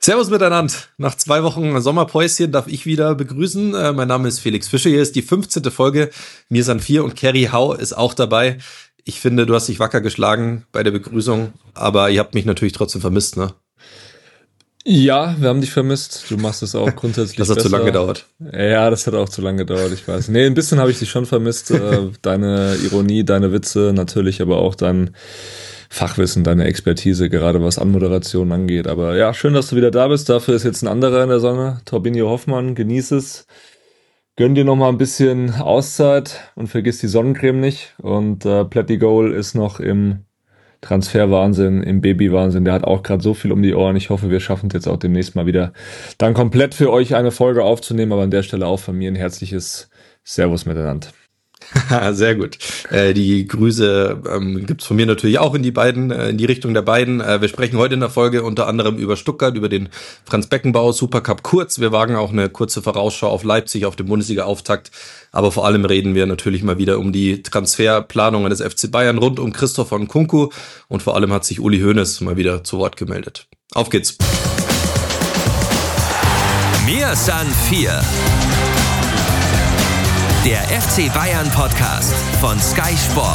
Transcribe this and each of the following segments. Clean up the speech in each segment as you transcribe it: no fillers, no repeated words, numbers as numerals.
Servus miteinander. Nach 2 Wochen Sommerpäuschen darf ich wieder begrüßen. Mein Name ist Felix Fischer. Hier ist die 15. Folge. Mir sind 4 und Kerry Hau ist auch dabei. Ich finde, du hast dich wacker geschlagen bei der Begrüßung, aber ihr habt mich natürlich trotzdem vermisst, ne? Ja, wir haben dich vermisst. Du machst es auch grundsätzlich besser. Das hat zu lange gedauert. Ja, das hat auch zu lange gedauert, ich weiß. Nee, ein bisschen habe ich dich schon vermisst. Deine Ironie, deine Witze, natürlich, aber auch dein Fachwissen, deine Expertise, gerade was Anmoderation angeht. Aber ja, schön, dass du wieder da bist. Dafür ist jetzt ein anderer in der Sonne, Torbinho Hoffmann. Genieß es. Gönn dir noch mal ein bisschen Auszeit und vergiss die Sonnencreme nicht. Und Plättigol ist noch im Transferwahnsinn, im Babywahnsinn. Der hat auch gerade so viel um die Ohren. Ich hoffe, wir schaffen es jetzt auch demnächst mal wieder, dann komplett für euch eine Folge aufzunehmen. Aber an der Stelle auch von mir ein herzliches Servus miteinander. Sehr gut. Die Grüße gibt's von mir natürlich auch in die Richtung der beiden. Wir sprechen heute in der Folge unter anderem über Stuttgart, über den Franz Beckenbauer Supercup kurz. Wir wagen auch eine kurze Vorausschau auf Leipzig, auf den Bundesliga-Auftakt. Aber vor allem reden wir natürlich mal wieder um die Transferplanungen des FC Bayern rund um Christopher Nkunku. Und vor allem hat sich Uli Hoeneß mal wieder zu Wort gemeldet. Auf geht's. Mir san 4. Der FC Bayern Podcast von Sky Sport.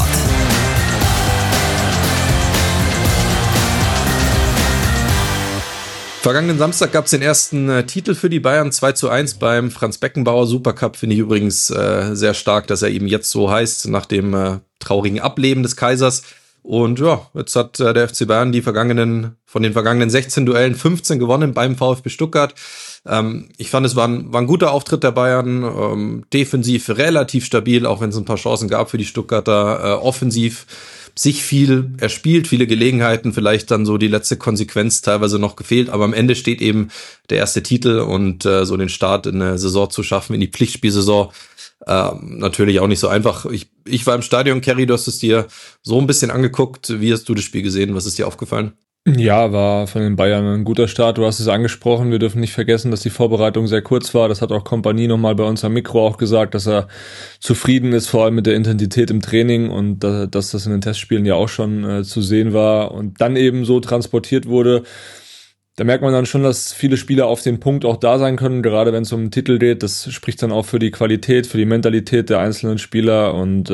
Vergangenen Samstag gab es den ersten Titel für die Bayern, 2:1 beim Franz Beckenbauer Supercup. Finde ich übrigens sehr stark, dass er eben jetzt so heißt, nach dem traurigen Ableben des Kaisers. Und ja, jetzt hat der FC Bayern von den vergangenen 16 Duellen 15 gewonnen beim VfB Stuttgart. Ich fand, es war ein guter Auftritt der Bayern, defensiv relativ stabil, auch wenn es ein paar Chancen gab für die Stuttgarter, offensiv sich viel erspielt, viele Gelegenheiten, vielleicht dann so die letzte Konsequenz teilweise noch gefehlt, aber am Ende steht eben der erste Titel und so den Start in eine Saison zu schaffen, in die Pflichtspielsaison, natürlich auch nicht so einfach. Ich war im Stadion, Kerry, du hast es dir so ein bisschen angeguckt. Wie hast du das Spiel gesehen? Was ist dir aufgefallen? Ja, war von den Bayern ein guter Start. Du hast es angesprochen. Wir dürfen nicht vergessen, dass die Vorbereitung sehr kurz war. Das hat auch Kompanie nochmal bei uns am Mikro auch gesagt, dass er zufrieden ist, vor allem mit der Intensität im Training und dass das in den Testspielen ja auch schon zu sehen war und dann eben so transportiert wurde. Da merkt man dann schon, dass viele Spieler auf den Punkt auch da sein können, gerade wenn es um den Titel geht. Das spricht dann auch für die Qualität, für die Mentalität der einzelnen Spieler und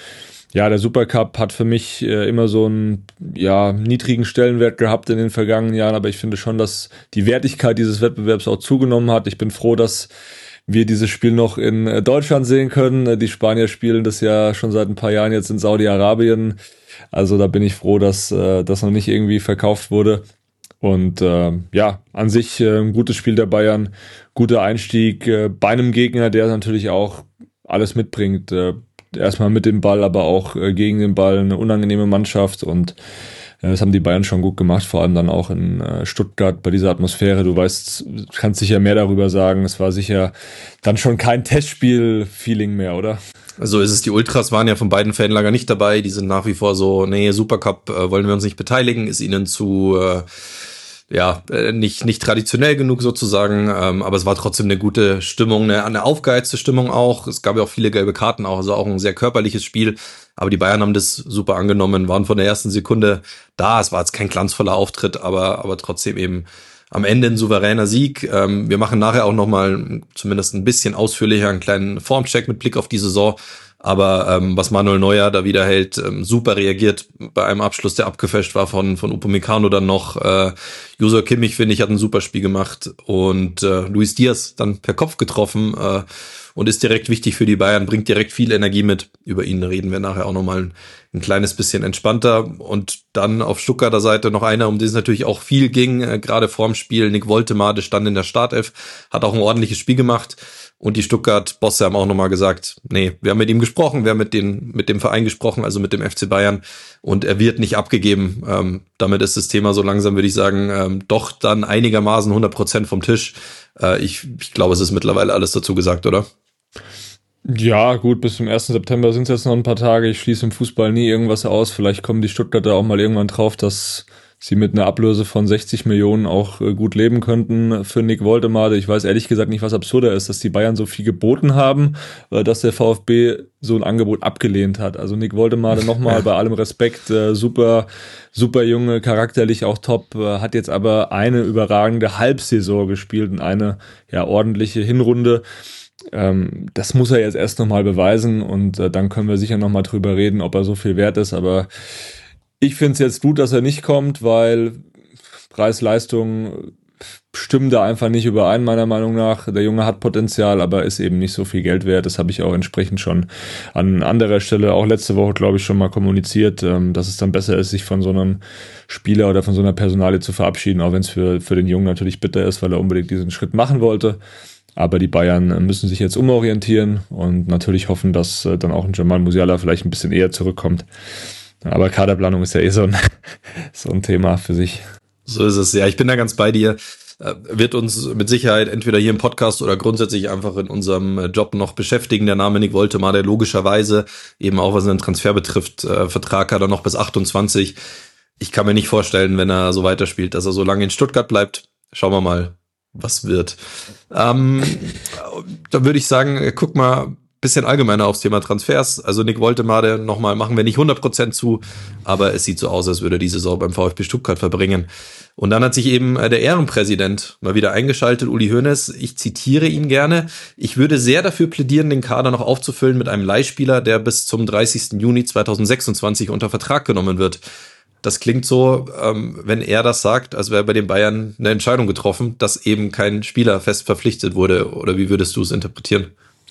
der Supercup hat für mich immer so einen niedrigen Stellenwert gehabt in den vergangenen Jahren, aber ich finde schon, dass die Wertigkeit dieses Wettbewerbs auch zugenommen hat. Ich bin froh, dass wir dieses Spiel noch in Deutschland sehen können. Die Spanier spielen das ja schon seit ein paar Jahren jetzt in Saudi-Arabien. Also da bin ich froh, dass das noch nicht irgendwie verkauft wurde. Und an sich ein gutes Spiel der Bayern, guter Einstieg bei einem Gegner, der natürlich auch alles mitbringt. Erstmal mit dem Ball, aber auch gegen den Ball eine unangenehme Mannschaft und das haben die Bayern schon gut gemacht, vor allem dann auch in Stuttgart bei dieser Atmosphäre. Du kannst sicher mehr darüber sagen. Es war sicher dann schon kein Testspiel-Feeling mehr, oder? So ist es. Die Ultras waren ja von beiden Fanlager nicht dabei. Die sind nach wie vor so, nee, Supercup wollen wir uns nicht beteiligen, ist ihnen zu nicht traditionell genug sozusagen, aber es war trotzdem eine gute Stimmung, eine aufgeheizte Stimmung auch. Es gab ja auch viele gelbe Karten auch, also auch ein sehr körperliches Spiel. Aber die Bayern haben das super angenommen, waren von der ersten Sekunde da. Es war jetzt kein glanzvoller Auftritt, aber trotzdem eben am Ende ein souveräner Sieg. Wir machen nachher auch nochmal zumindest ein bisschen ausführlicher einen kleinen Formcheck mit Blick auf die Saison. Aber was Manuel Neuer da wieder hält, super reagiert bei einem Abschluss, der abgefälscht war von Upamecano dann noch. Joshua Kimmich, finde ich, hat ein super Spiel gemacht und Luis Diaz dann per Kopf getroffen und ist direkt wichtig für die Bayern, bringt direkt viel Energie mit. Über ihn reden wir nachher auch nochmal ein kleines bisschen entspannter. Und dann auf Stuttgarter Seite noch einer, um den es natürlich auch viel ging, gerade vorm Spiel. Nick Woltemade stand in der Startelf, hat auch ein ordentliches Spiel gemacht. Und die Stuttgart-Bosse haben auch nochmal gesagt, nee, wir haben mit ihm gesprochen, wir haben mit dem Verein gesprochen, also mit dem FC Bayern, und er wird nicht abgegeben. Damit ist das Thema so langsam, würde ich sagen, doch dann einigermaßen 100% vom Tisch. Ich glaube, es ist mittlerweile alles dazu gesagt, oder? Ja, gut, bis zum 1. September sind es jetzt noch ein paar Tage. Ich schließe im Fußball nie irgendwas aus. Vielleicht kommen die Stuttgarter auch mal irgendwann drauf, dass sie mit einer Ablöse von 60 Millionen auch gut leben könnten für Nick Woltemade. Ich weiß ehrlich gesagt nicht, was absurder ist, dass die Bayern so viel geboten haben, dass der VfB so ein Angebot abgelehnt hat. Also Nick Woltemade nochmal bei allem Respekt, super Junge, charakterlich auch top, hat jetzt aber eine überragende Halbsaison gespielt und eine ordentliche Hinrunde. Das muss er jetzt erst nochmal beweisen und dann können wir sicher nochmal drüber reden, ob er so viel wert ist, aber ich finde es jetzt gut, dass er nicht kommt, weil Preis-Leistung stimmen da einfach nicht überein, meiner Meinung nach. Der Junge hat Potenzial, aber ist eben nicht so viel Geld wert. Das habe ich auch entsprechend schon an anderer Stelle, auch letzte Woche, glaube ich, schon mal kommuniziert, dass es dann besser ist, sich von so einem Spieler oder von so einer Personalie zu verabschieden, auch wenn es für den Jungen natürlich bitter ist, weil er unbedingt diesen Schritt machen wollte. Aber die Bayern müssen sich jetzt umorientieren und natürlich hoffen, dass dann auch ein Jamal Musiala vielleicht ein bisschen eher zurückkommt. Aber Kaderplanung ist ja so ein Thema für sich. So ist es, ja. Ich bin da ganz bei dir. Wird uns mit Sicherheit entweder hier im Podcast oder grundsätzlich einfach in unserem Job noch beschäftigen. Der Name Nick Woltemade logischerweise, eben auch was den Transfer betrifft, Vertrag hat er noch bis 28. Ich kann mir nicht vorstellen, wenn er so weiterspielt, dass er so lange in Stuttgart bleibt. Schauen wir mal, was wird. Da würde ich sagen, guck mal bisschen allgemeiner aufs Thema Transfers. Also Nick Woltemade, nochmal, machen wir nicht 100% zu, aber es sieht so aus, als würde er die Saison beim VfB Stuttgart verbringen. Und dann hat sich eben der Ehrenpräsident mal wieder eingeschaltet, Uli Hoeneß. Ich zitiere ihn gerne. Ich würde sehr dafür plädieren, den Kader noch aufzufüllen mit einem Leihspieler, der bis zum 30. Juni 2026 unter Vertrag genommen wird. Das klingt so, wenn er das sagt, als wäre bei den Bayern eine Entscheidung getroffen, dass eben kein Spieler fest verpflichtet wurde. Oder wie würdest du es interpretieren?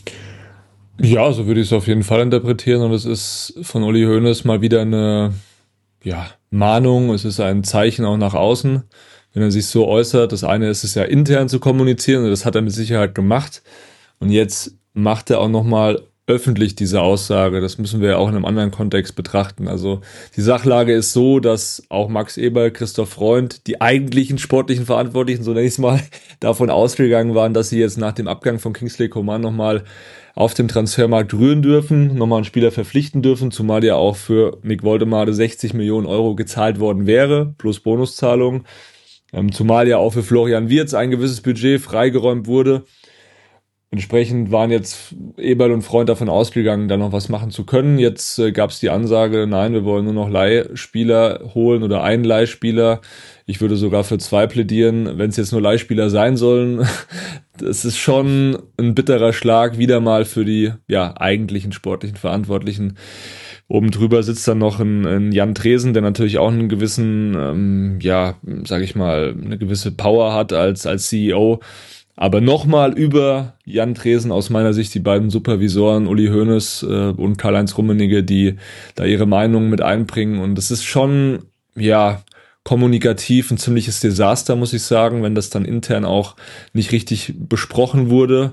Ja, so würde ich es auf jeden Fall interpretieren und es ist von Uli Hoeneß mal wieder eine Mahnung, es ist ein Zeichen auch nach außen, wenn er sich so äußert. Das eine ist es ja intern zu kommunizieren und das hat er mit Sicherheit gemacht und jetzt macht er auch nochmal öffentlich diese Aussage. Das müssen wir ja auch in einem anderen Kontext betrachten. Also die Sachlage ist so, dass auch Max Eberl, Christoph Freund, die eigentlichen sportlichen Verantwortlichen, so nenne ich es mal, davon ausgegangen waren, dass sie jetzt nach dem Abgang von Kingsley Coman nochmal auf dem Transfermarkt rühren dürfen, nochmal einen Spieler verpflichten dürfen, zumal ja auch für Nick Woltemade 60 Millionen Euro gezahlt worden wäre, plus Bonuszahlungen, zumal ja auch für Florian Wirtz ein gewisses Budget freigeräumt wurde. Entsprechend waren jetzt Eberl und Freund davon ausgegangen, da noch was machen zu können. Jetzt gab es die Ansage, nein, wir wollen nur noch Leihspieler holen oder einen Leihspieler. Ich würde sogar für 2 plädieren, wenn es jetzt nur Leihspieler sein sollen. Das ist schon ein bitterer Schlag wieder mal für die eigentlichen sportlichen Verantwortlichen. Oben drüber sitzt dann noch ein Jan Tresen, der natürlich auch einen gewissen, sage ich mal, eine gewisse Power hat als CEO. Aber nochmal über Jan Tresen aus meiner Sicht die beiden Supervisoren, Uli Hoeneß und Karl-Heinz Rummenigge, die da ihre Meinungen mit einbringen. Und das ist schon, kommunikativ ein ziemliches Desaster, muss ich sagen, wenn das dann intern auch nicht richtig besprochen wurde.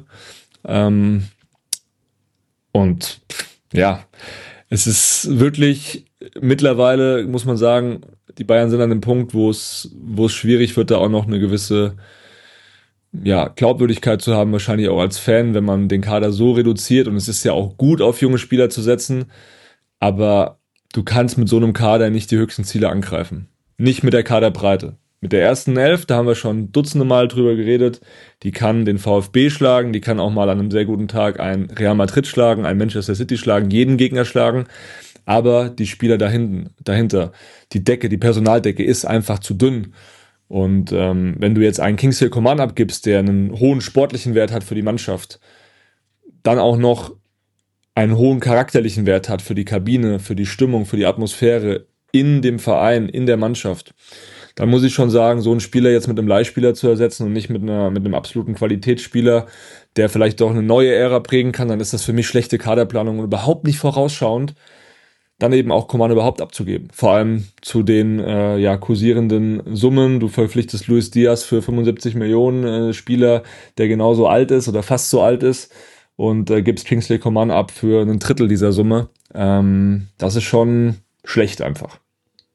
Es ist wirklich mittlerweile, muss man sagen, die Bayern sind an dem Punkt, wo es schwierig wird, da auch noch eine gewisse Glaubwürdigkeit zu haben, wahrscheinlich auch als Fan, wenn man den Kader so reduziert. Und es ist ja auch gut, auf junge Spieler zu setzen, aber du kannst mit so einem Kader nicht die höchsten Ziele angreifen. Nicht mit der Kaderbreite. Mit der ersten 11, da haben wir schon dutzende Mal drüber geredet, die kann den VfB schlagen, die kann auch mal an einem sehr guten Tag ein Real Madrid schlagen, ein Manchester City schlagen, jeden Gegner schlagen, aber die Spieler dahinter, die Decke, die Personaldecke ist einfach zu dünn. Und wenn du jetzt einen Kingsley Coman abgibst, der einen hohen sportlichen Wert hat für die Mannschaft, dann auch noch einen hohen charakterlichen Wert hat für die Kabine, für die Stimmung, für die Atmosphäre in dem Verein, in der Mannschaft, dann muss ich schon sagen, so einen Spieler jetzt mit einem Leihspieler zu ersetzen und nicht mit einem absoluten Qualitätsspieler, der vielleicht doch eine neue Ära prägen kann, dann ist das für mich schlechte Kaderplanung und überhaupt nicht vorausschauend, dann eben auch Coman überhaupt abzugeben. Vor allem zu den kursierenden Summen. Du verpflichtest Luis Diaz für 75 Millionen, Spieler, der genauso alt ist oder fast so alt ist, und gibst Kingsley Coman ab für 1/3 dieser Summe. Das ist schon schlecht einfach.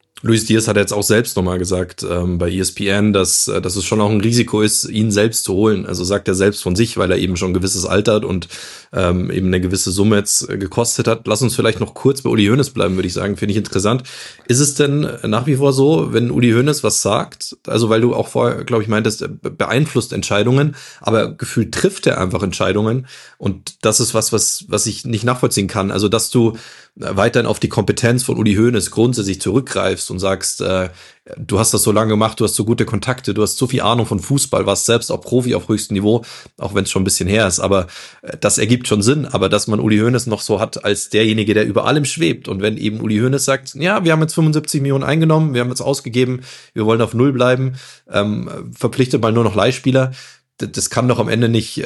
Luis Diaz hat jetzt auch selbst nochmal gesagt bei ESPN, dass es schon auch ein Risiko ist, ihn selbst zu holen. Also sagt er selbst von sich, weil er eben schon ein gewisses Alter hat und eben eine gewisse Summe jetzt gekostet hat. Lass uns vielleicht noch kurz bei Uli Hoeneß bleiben, würde ich sagen. Finde ich interessant. Ist es denn nach wie vor so, wenn Uli Hoeneß was sagt, also weil du auch vorher, glaube ich, meintest, beeinflusst Entscheidungen, aber gefühlt trifft er einfach Entscheidungen und das ist was ich nicht nachvollziehen kann. Also dass du weiterhin auf die Kompetenz von Uli Hoeneß grundsätzlich zurückgreifst und sagst, du hast das so lange gemacht, du hast so gute Kontakte, du hast so viel Ahnung von Fußball, warst selbst auch Profi auf höchstem Niveau, auch wenn es schon ein bisschen her ist, aber das ergibt schon Sinn, aber dass man Uli Hoeneß noch so hat als derjenige, der über allem schwebt und wenn eben Uli Hoeneß sagt, ja, wir haben jetzt 75 Millionen eingenommen, wir haben jetzt ausgegeben, wir wollen auf Null bleiben, verpflichtet mal nur noch Leihspieler, das kann doch am Ende nicht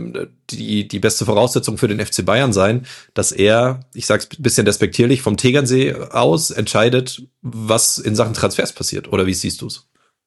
die beste Voraussetzung für den FC Bayern sein, dass er, ich sag's ein bisschen despektierlich, vom Tegernsee aus entscheidet, was in Sachen Transfers passiert. Oder wie siehst du's?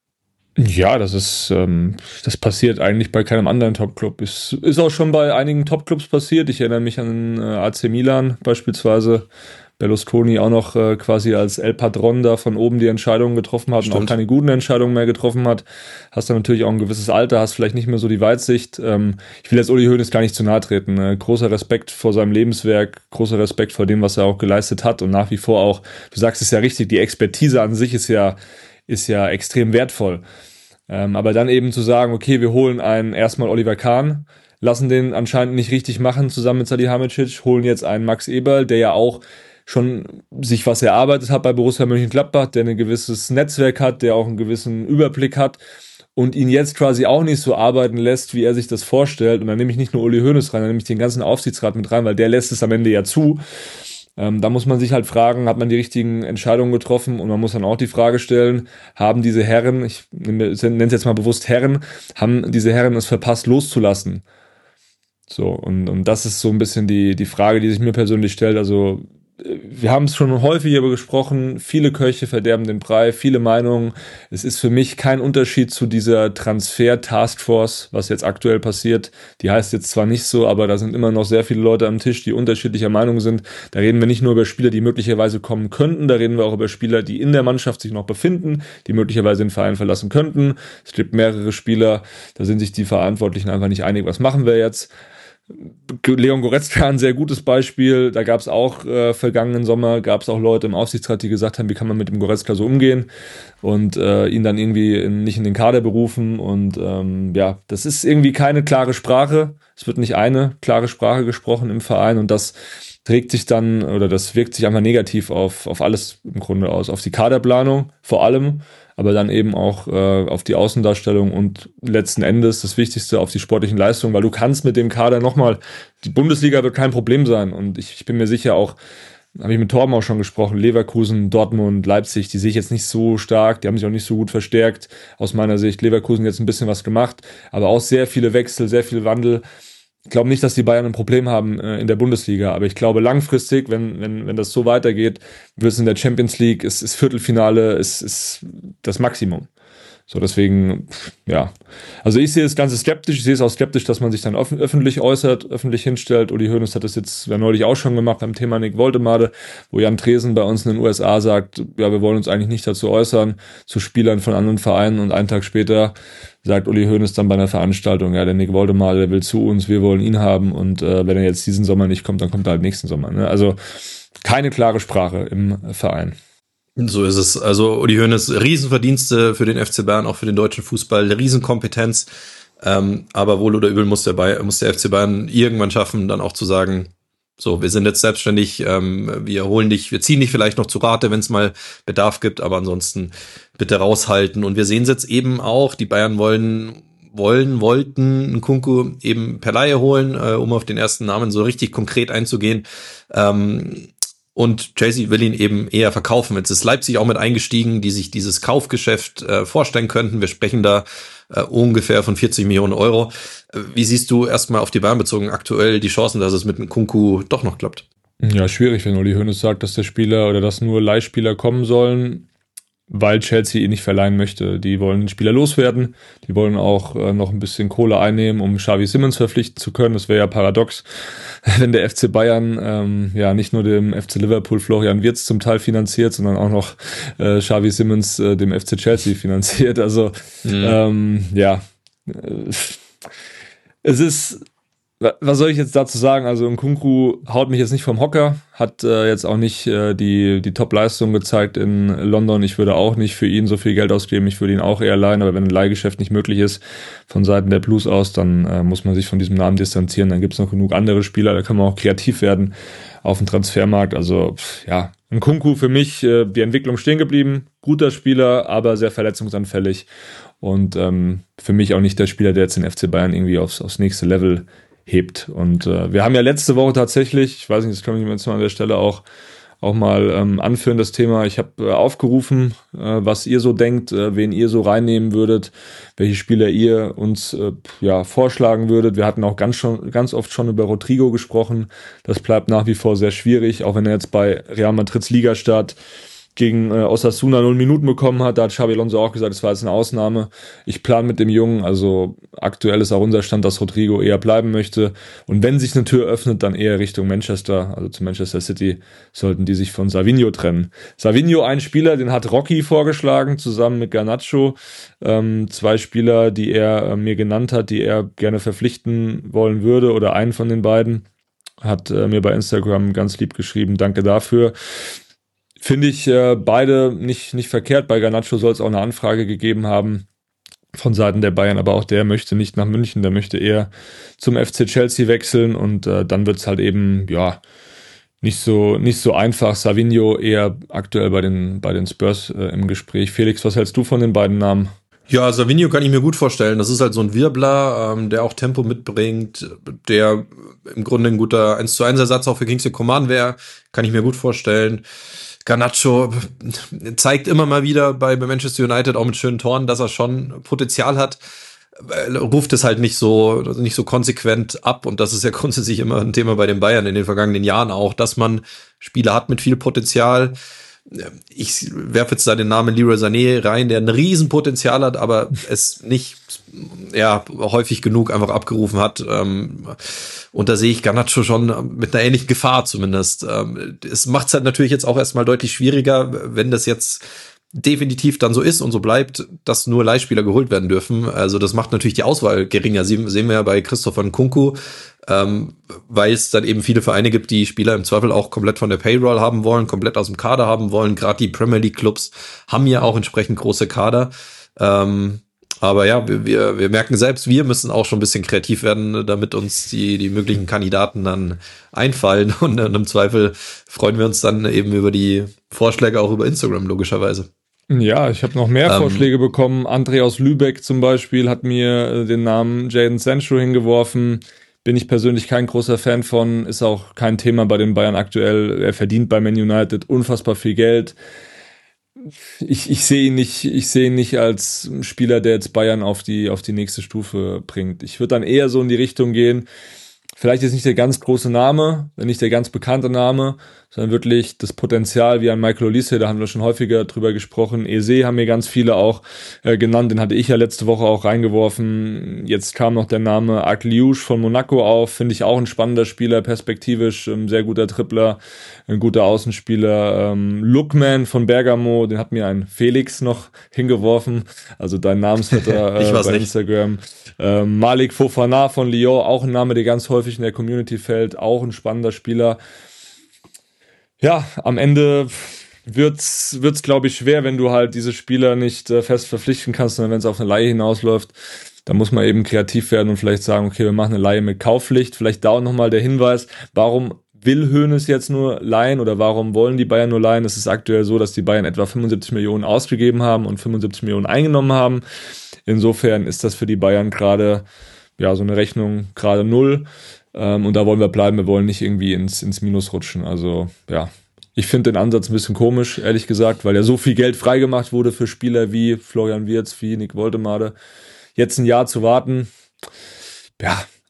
Ja, das passiert eigentlich bei keinem anderen Topclub. Ist auch schon bei einigen Topclubs passiert. Ich erinnere mich an AC Milan beispielsweise. Berlusconi auch noch quasi als El Patron da von oben die Entscheidungen getroffen hat. Stimmt. Und auch keine guten Entscheidungen mehr getroffen hat. Hast dann natürlich auch ein gewisses Alter, hast vielleicht nicht mehr so die Weitsicht. Ich will jetzt Uli Hoeneß gar nicht zu nahe treten. Großer Respekt vor seinem Lebenswerk, großer Respekt vor dem, was er auch geleistet hat und nach wie vor auch, du sagst es ja richtig, die Expertise an sich ist ja extrem wertvoll. Aber dann eben zu sagen, okay, wir holen erstmal Oliver Kahn, lassen den anscheinend nicht richtig machen zusammen mit Salihamidzic, holen jetzt einen Max Eberl, der ja auch schon sich was erarbeitet hat bei Borussia Mönchengladbach, der ein gewisses Netzwerk hat, der auch einen gewissen Überblick hat und ihn jetzt quasi auch nicht so arbeiten lässt, wie er sich das vorstellt. Und dann nehme ich nicht nur Uli Hoeneß rein, dann nehme ich den ganzen Aufsichtsrat mit rein, weil der lässt es am Ende ja zu. Da muss man sich halt fragen, hat man die richtigen Entscheidungen getroffen? Und man muss dann auch die Frage stellen, haben diese Herren, ich nenne es jetzt mal bewusst Herren, haben diese Herren es verpasst loszulassen? So, und das ist so ein bisschen die Frage, die sich mir persönlich stellt. Also wir haben es schon häufig darüber gesprochen, viele Köche verderben den Brei, viele Meinungen. Es ist für mich kein Unterschied zu dieser Transfer-Taskforce, was jetzt aktuell passiert. Die heißt jetzt zwar nicht so, aber da sind immer noch sehr viele Leute am Tisch, die unterschiedlicher Meinung sind. Da reden wir nicht nur über Spieler, die möglicherweise kommen könnten, da reden wir auch über Spieler, die in der Mannschaft sich noch befinden, die möglicherweise den Verein verlassen könnten. Es gibt mehrere Spieler, da sind sich die Verantwortlichen einfach nicht einig, was machen wir jetzt. Leon Goretzka ein sehr gutes Beispiel, da gab es auch vergangenen Sommer, gab es auch Leute im Aufsichtsrat, die gesagt haben, wie kann man mit dem Goretzka so umgehen und ihn dann irgendwie nicht in den Kader berufen und das ist irgendwie keine klare Sprache, es wird nicht eine klare Sprache gesprochen im Verein und das trägt sich dann oder das wirkt sich einfach negativ auf alles im Grunde aus, auf die Kaderplanung vor allem, aber dann eben auch auf die Außendarstellung und letzten Endes das Wichtigste auf die sportlichen Leistungen, weil du kannst mit dem Kader nochmal, die Bundesliga wird kein Problem sein und ich bin mir sicher auch, habe ich mit Torben auch schon gesprochen, Leverkusen, Dortmund, Leipzig, die sehe ich jetzt nicht so stark, die haben sich auch nicht so gut verstärkt, aus meiner Sicht, Leverkusen jetzt ein bisschen was gemacht, aber auch sehr viele Wechsel, sehr viel Wandel. Ich glaube nicht, dass die Bayern ein Problem haben in der Bundesliga, aber ich glaube langfristig, wenn das so weitergeht, wird es in der Champions League, ist Viertelfinale, ist das Maximum. So, deswegen, ja. Also ich sehe es ganz skeptisch. Ich sehe es auch skeptisch, dass man sich dann öffentlich äußert, öffentlich hinstellt. Uli Hoeneß hat das jetzt neulich auch schon gemacht beim Thema Nick Woltemade, wo Jan Tresen bei uns in den USA sagt, ja, wir wollen uns eigentlich nicht dazu äußern, zu Spielern von anderen Vereinen. Und einen Tag später sagt Uli Hoeneß dann bei einer Veranstaltung, ja, der Nick Woltemade, der will zu uns, wir wollen ihn haben. Und wenn er jetzt diesen Sommer nicht kommt, dann kommt er halt nächsten Sommer. Ne? Also keine klare Sprache im Verein. So ist es. Also Uli Hoeneß, Riesenverdienste für den FC Bayern, auch für den deutschen Fußball, eine Riesenkompetenz. Aber wohl oder übel muss der FC Bayern irgendwann schaffen, dann auch zu sagen, so, wir sind jetzt selbstständig, wir ziehen dich vielleicht noch zu Rate, wenn es mal Bedarf gibt, aber ansonsten bitte raushalten. Und wir sehen es jetzt eben auch, die Bayern wollten Nkunku eben per Leihe holen, um auf den ersten Namen so richtig konkret einzugehen. Und Chelsea will ihn eben eher verkaufen. Jetzt ist Leipzig auch mit eingestiegen, die sich dieses Kaufgeschäft vorstellen könnten. Wir sprechen da ungefähr von 40 Millionen Euro. Wie siehst du erstmal auf die Bayern bezogen aktuell die Chancen, dass es mit Nkunku doch noch klappt? Ja, schwierig, wenn Uli Hoeneß sagt, dass der Spieler oder dass nur Leihspieler kommen sollen. weil Chelsea ihn nicht verleihen möchte. Die wollen den Spieler loswerden, die wollen auch noch ein bisschen Kohle einnehmen, um Xavi Simons verpflichten zu können. Das wäre ja paradox, wenn der FC Bayern nicht nur dem FC Liverpool Florian Wirtz zum Teil finanziert, sondern auch noch Xavi Simons dem FC Chelsea finanziert. Also es ist, was soll ich jetzt dazu sagen? Also Nkunku haut mich jetzt nicht vom Hocker, hat jetzt auch nicht die Top-Leistung gezeigt in London. Ich würde auch nicht für ihn so viel Geld ausgeben, ich würde ihn auch eher leihen, aber wenn ein Leihgeschäft nicht möglich ist von Seiten der Blues aus, dann muss man sich von diesem Namen distanzieren. Dann gibt es noch genug andere Spieler, da kann man auch kreativ werden auf dem Transfermarkt. Also Nkunku für mich die Entwicklung stehen geblieben, guter Spieler, aber sehr verletzungsanfällig und für mich auch nicht der Spieler, der jetzt den FC Bayern irgendwie aufs nächste Level hebt. Und wir haben ja letzte Woche tatsächlich, ich weiß nicht, das können wir jetzt mal an der Stelle auch mal anführen, das Thema. Ich habe aufgerufen, was ihr so denkt, wen ihr so reinnehmen würdet, welche Spieler ihr uns vorschlagen würdet. Wir hatten auch ganz oft schon über Rodrigo gesprochen. Das bleibt nach wie vor sehr schwierig, auch wenn er jetzt bei Real Madrids Ligastart gegen Osasuna 0 Minuten bekommen hat. Da hat Xabi Alonso auch gesagt, es war jetzt eine Ausnahme. Ich plane mit dem Jungen, also aktuell ist auch unser Stand, dass Rodrigo eher bleiben möchte. Und wenn sich eine Tür öffnet, dann eher Richtung Manchester, also zu Manchester City, sollten die sich von Savinho trennen. Savinho, ein Spieler, den hat Rocky vorgeschlagen, zusammen mit Garnacho. 2 Spieler, die er mir genannt hat, die er gerne verpflichten wollen würde, oder einen von den beiden. Hat mir bei Instagram ganz lieb geschrieben, danke dafür. Finde ich beide nicht verkehrt. Bei Garnacho soll es auch eine Anfrage gegeben haben von Seiten der Bayern, aber auch der möchte nicht nach München, der möchte eher zum FC Chelsea wechseln und dann wird es halt eben nicht so einfach. Savinho eher aktuell bei den Spurs im Gespräch. Felix, was hältst du von den beiden Namen? Ja, Savinho kann ich mir gut vorstellen. Das ist halt so ein Wirbler, der auch Tempo mitbringt, der im Grunde ein guter 1:1 Ersatz auch für Kingsley Coman wäre. Kann ich mir gut vorstellen. Garnacho zeigt immer mal wieder bei Manchester United auch mit schönen Toren, dass er schon Potenzial hat, ruft es halt nicht so konsequent ab, und das ist ja grundsätzlich immer ein Thema bei den Bayern in den vergangenen Jahren auch, dass man Spieler hat mit viel Potenzial. Ich werfe jetzt da den Namen Leroy Sané rein, der ein Riesenpotenzial hat, aber es nicht häufig genug einfach abgerufen hat. Und da sehe ich Garnacho schon mit einer ähnlichen Gefahr zumindest. Es macht es halt natürlich jetzt auch erstmal deutlich schwieriger, wenn das jetzt definitiv dann so ist und so bleibt, dass nur Leihspieler geholt werden dürfen. Also das macht natürlich die Auswahl geringer. Sehen wir ja bei Christopher Nkunku, weil es dann eben viele Vereine gibt, die Spieler im Zweifel auch komplett von der Payroll haben wollen, komplett aus dem Kader haben wollen. Gerade die Premier League Clubs haben ja auch entsprechend große Kader. Aber ja, wir merken selbst, wir müssen auch schon ein bisschen kreativ werden, damit uns die möglichen Kandidaten dann einfallen. Und im Zweifel freuen wir uns dann eben über die Vorschläge auch über Instagram, logischerweise. Ja, ich habe noch mehr Vorschläge bekommen. André aus Lübeck zum Beispiel hat mir den Namen Jadon Sancho hingeworfen. Bin ich persönlich kein großer Fan von. Ist auch kein Thema bei den Bayern aktuell. Er verdient bei Man United unfassbar viel Geld. Ich sehe ihn nicht als Spieler, der jetzt Bayern auf die nächste Stufe bringt. Ich würde dann eher so in die Richtung gehen, vielleicht ist nicht der ganz große Name, nicht der ganz bekannte Name, sondern wirklich das Potenzial wie ein Michael Olise, da haben wir schon häufiger drüber gesprochen. Eze haben mir ganz viele auch genannt, den hatte ich ja letzte Woche auch reingeworfen. Jetzt kam noch der Name Agliouche von Monaco auf, finde ich auch ein spannender Spieler, perspektivisch, sehr guter Tripler, ein guter Außenspieler. Lookman von Bergamo, den hat mir ein Felix noch hingeworfen, also dein Namensvetter bei Instagram. Malik Fofana von Lyon, auch ein Name, der ganz häufig in der Community fällt, auch ein spannender Spieler. Ja, am Ende wird's glaube ich schwer, wenn du halt diese Spieler nicht fest verpflichten kannst, sondern wenn es auf eine Leihe hinausläuft, dann muss man eben kreativ werden und vielleicht sagen, okay, wir machen eine Leihe mit Kaufpflicht. Vielleicht da auch nochmal der Hinweis, warum will Hoeneß jetzt nur leihen oder warum wollen die Bayern nur leihen? Es ist aktuell so, dass die Bayern etwa 75 Millionen ausgegeben haben und 75 Millionen eingenommen haben. Insofern ist das für die Bayern gerade so eine Rechnung gerade null. Und da wollen wir bleiben, wir wollen nicht irgendwie ins Minus rutschen. Also ich finde den Ansatz ein bisschen komisch, ehrlich gesagt, weil ja so viel Geld freigemacht wurde für Spieler wie Florian Wirtz, wie Nick Woltemade. Jetzt ein Jahr zu warten,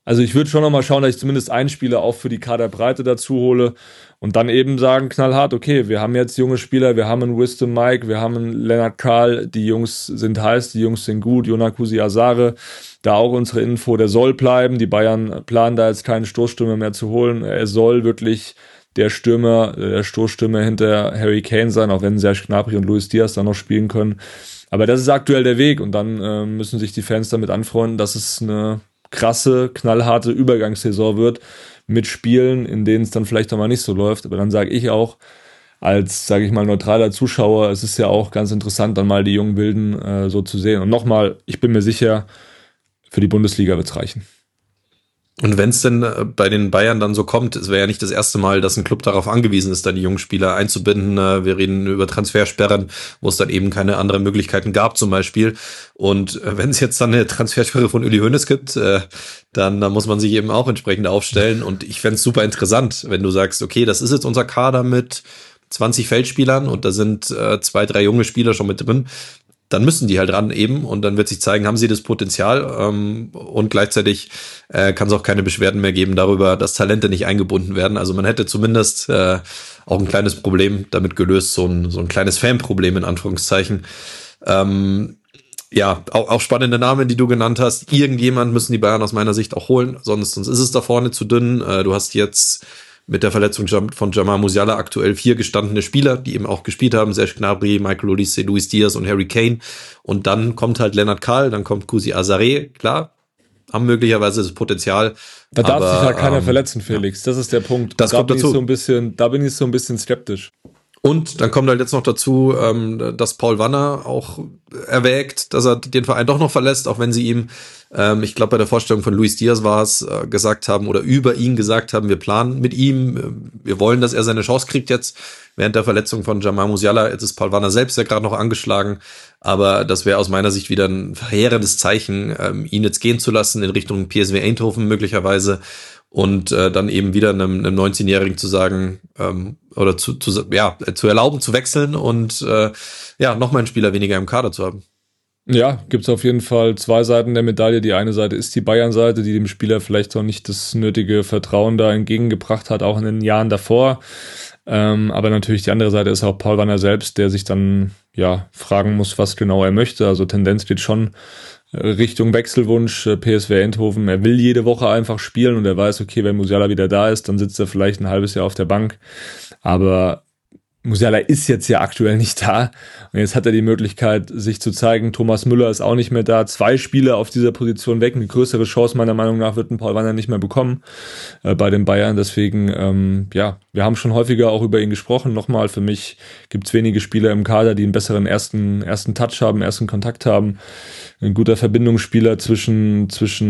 Also ich würde schon nochmal schauen, dass ich zumindest einen Spieler auch für die Kaderbreite dazu hole und dann eben sagen, knallhart, okay, wir haben jetzt junge Spieler, wir haben einen Wisdom Mike, wir haben einen Lennart Karl, die Jungs sind heiß, die Jungs sind gut, Yonakusi Asare, da auch unsere Info, der soll bleiben, die Bayern planen da jetzt keinen Stoßstürmer mehr zu holen, er soll wirklich der Stoßstürmer hinter Harry Kane sein, auch wenn Serge Gnabry und Luis Diaz da noch spielen können. Aber das ist aktuell der Weg und dann müssen sich die Fans damit anfreunden, dass es eine krasse, knallharte Übergangssaison wird mit Spielen, in denen es dann vielleicht auch mal nicht so läuft. Aber dann sage ich auch, als, sage ich mal, neutraler Zuschauer, es ist ja auch ganz interessant, dann mal die jungen Wilden so zu sehen. Und nochmal, ich bin mir sicher, für die Bundesliga wird's reichen. Und wenn es denn bei den Bayern dann so kommt, es wäre ja nicht das erste Mal, dass ein Club darauf angewiesen ist, dann die jungen Spieler einzubinden. Wir reden über Transfersperren, wo es dann eben keine anderen Möglichkeiten gab zum Beispiel. Und wenn es jetzt dann eine Transfersperre von Uli Hoeneß gibt, dann muss man sich eben auch entsprechend aufstellen. Und ich fände es super interessant, wenn du sagst, okay, das ist jetzt unser Kader mit 20 Feldspielern und da sind 2, 3 junge Spieler schon mit drin. Dann müssen die halt ran eben und dann wird sich zeigen, haben sie das Potenzial und gleichzeitig kann es auch keine Beschwerden mehr geben darüber, dass Talente nicht eingebunden werden. Also man hätte zumindest auch ein kleines Problem damit gelöst, so ein kleines Fanproblem in Anführungszeichen. Ja, auch spannende Namen, die du genannt hast. Irgendjemand müssen die Bayern aus meiner Sicht auch holen, sonst ist es da vorne zu dünn. Du hast jetzt mit der Verletzung von Jamal Musiala aktuell 4 gestandene Spieler, die eben auch gespielt haben. Serge Gnabry, Michael Olise, Luis Diaz und Harry Kane. Und dann kommt halt Lennart Karl, dann kommt Kusi Asare. Klar, haben möglicherweise das Potenzial. Da darf sich halt keiner verletzen, Felix. Das ist der Punkt. Das kommt dazu. Da bin ich so ein bisschen skeptisch. Und dann kommt halt jetzt noch dazu, dass Paul Wanner auch erwägt, dass er den Verein doch noch verlässt, auch wenn sie ihm, ich glaube bei der Vorstellung von Luis Diaz war es, gesagt haben oder über ihn gesagt haben, wir planen mit ihm, wir wollen, dass er seine Chance kriegt jetzt. Während der Verletzung von Jamal Musiala, jetzt ist Paul Wanner selbst ja gerade noch angeschlagen, aber das wäre aus meiner Sicht wieder ein verheerendes Zeichen, ihn jetzt gehen zu lassen in Richtung PSV Eindhoven möglicherweise. Und dann eben wieder einem 19-Jährigen zu sagen, oder zu erlauben, zu wechseln und nochmal einen Spieler weniger im Kader zu haben. Ja, gibt's auf jeden Fall 2 Seiten der Medaille. Die eine Seite ist die Bayern-Seite, die dem Spieler vielleicht auch nicht das nötige Vertrauen da entgegengebracht hat, auch in den Jahren davor. Aber natürlich die andere Seite ist auch Paul Wanner selbst, der sich dann fragen muss, was genau er möchte. Also Tendenz geht schon Richtung Wechselwunsch, PSV Eindhoven. Er will jede Woche einfach spielen und er weiß, okay, wenn Musiala wieder da ist, dann sitzt er vielleicht ein halbes Jahr auf der Bank. Aber Musiala ist jetzt ja aktuell nicht da und jetzt hat er die Möglichkeit, sich zu zeigen. Thomas Müller ist auch nicht mehr da. 2 Spieler auf dieser Position weg. Eine größere Chance meiner Meinung nach wird ein Paul Wanner nicht mehr bekommen bei den Bayern. Deswegen, wir haben schon häufiger auch über ihn gesprochen. Nochmal, für mich gibt es wenige Spieler im Kader, die einen besseren ersten Touch haben, ersten Kontakt haben. Ein guter Verbindungsspieler zwischen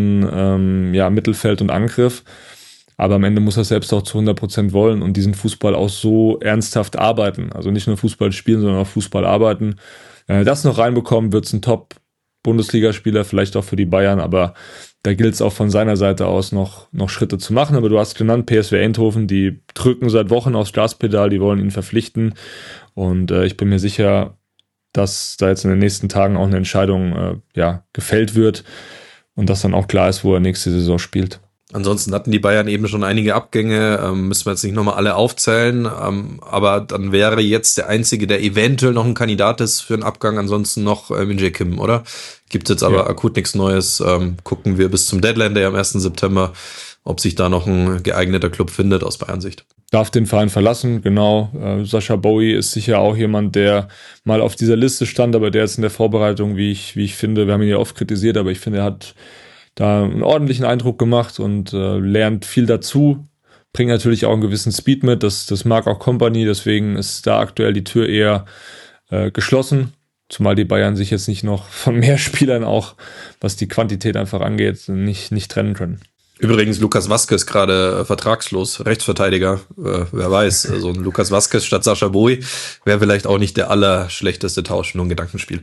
Mittelfeld und Angriff. Aber am Ende muss er selbst auch zu 100% wollen und diesen Fußball auch so ernsthaft arbeiten. Also nicht nur Fußball spielen, sondern auch Fußball arbeiten. Wenn er das noch reinbekommt, wird es ein Top-Bundesligaspieler, vielleicht auch für die Bayern. Aber da gilt es auch von seiner Seite aus noch Schritte zu machen. Aber du hast genannt, PSV Eindhoven, die drücken seit Wochen aufs Gaspedal, die wollen ihn verpflichten. Und ich bin mir sicher, dass da jetzt in den nächsten Tagen auch eine Entscheidung gefällt wird und dass dann auch klar ist, wo er nächste Saison spielt. Ansonsten hatten die Bayern eben schon einige Abgänge, müssen wir jetzt nicht nochmal alle aufzählen, aber dann wäre jetzt der Einzige, der eventuell noch ein Kandidat ist für einen Abgang, ansonsten noch Min-Jae Kim, oder? Gibt jetzt aber akut nichts Neues, gucken wir bis zum Deadline Day am 1. September, ob sich da noch ein geeigneter Club findet aus Bayern-Sicht. Darf den Verein verlassen, genau. Sascha Bowie ist sicher auch jemand, der mal auf dieser Liste stand, aber der ist in der Vorbereitung, wie ich finde, wir haben ihn ja oft kritisiert, aber ich finde, er hat da einen ordentlichen Eindruck gemacht und lernt viel dazu, bringt natürlich auch einen gewissen Speed mit, das mag auch Kompany, deswegen ist da aktuell die Tür eher geschlossen, zumal die Bayern sich jetzt nicht noch von mehr Spielern auch, was die Quantität einfach angeht, nicht trennen können. Übrigens, Lucas Vazquez gerade vertragslos, Rechtsverteidiger, wer weiß, so ein Lucas Vazquez statt Sascha Bowie wäre vielleicht auch nicht der allerschlechteste Tausch, nur ein Gedankenspiel.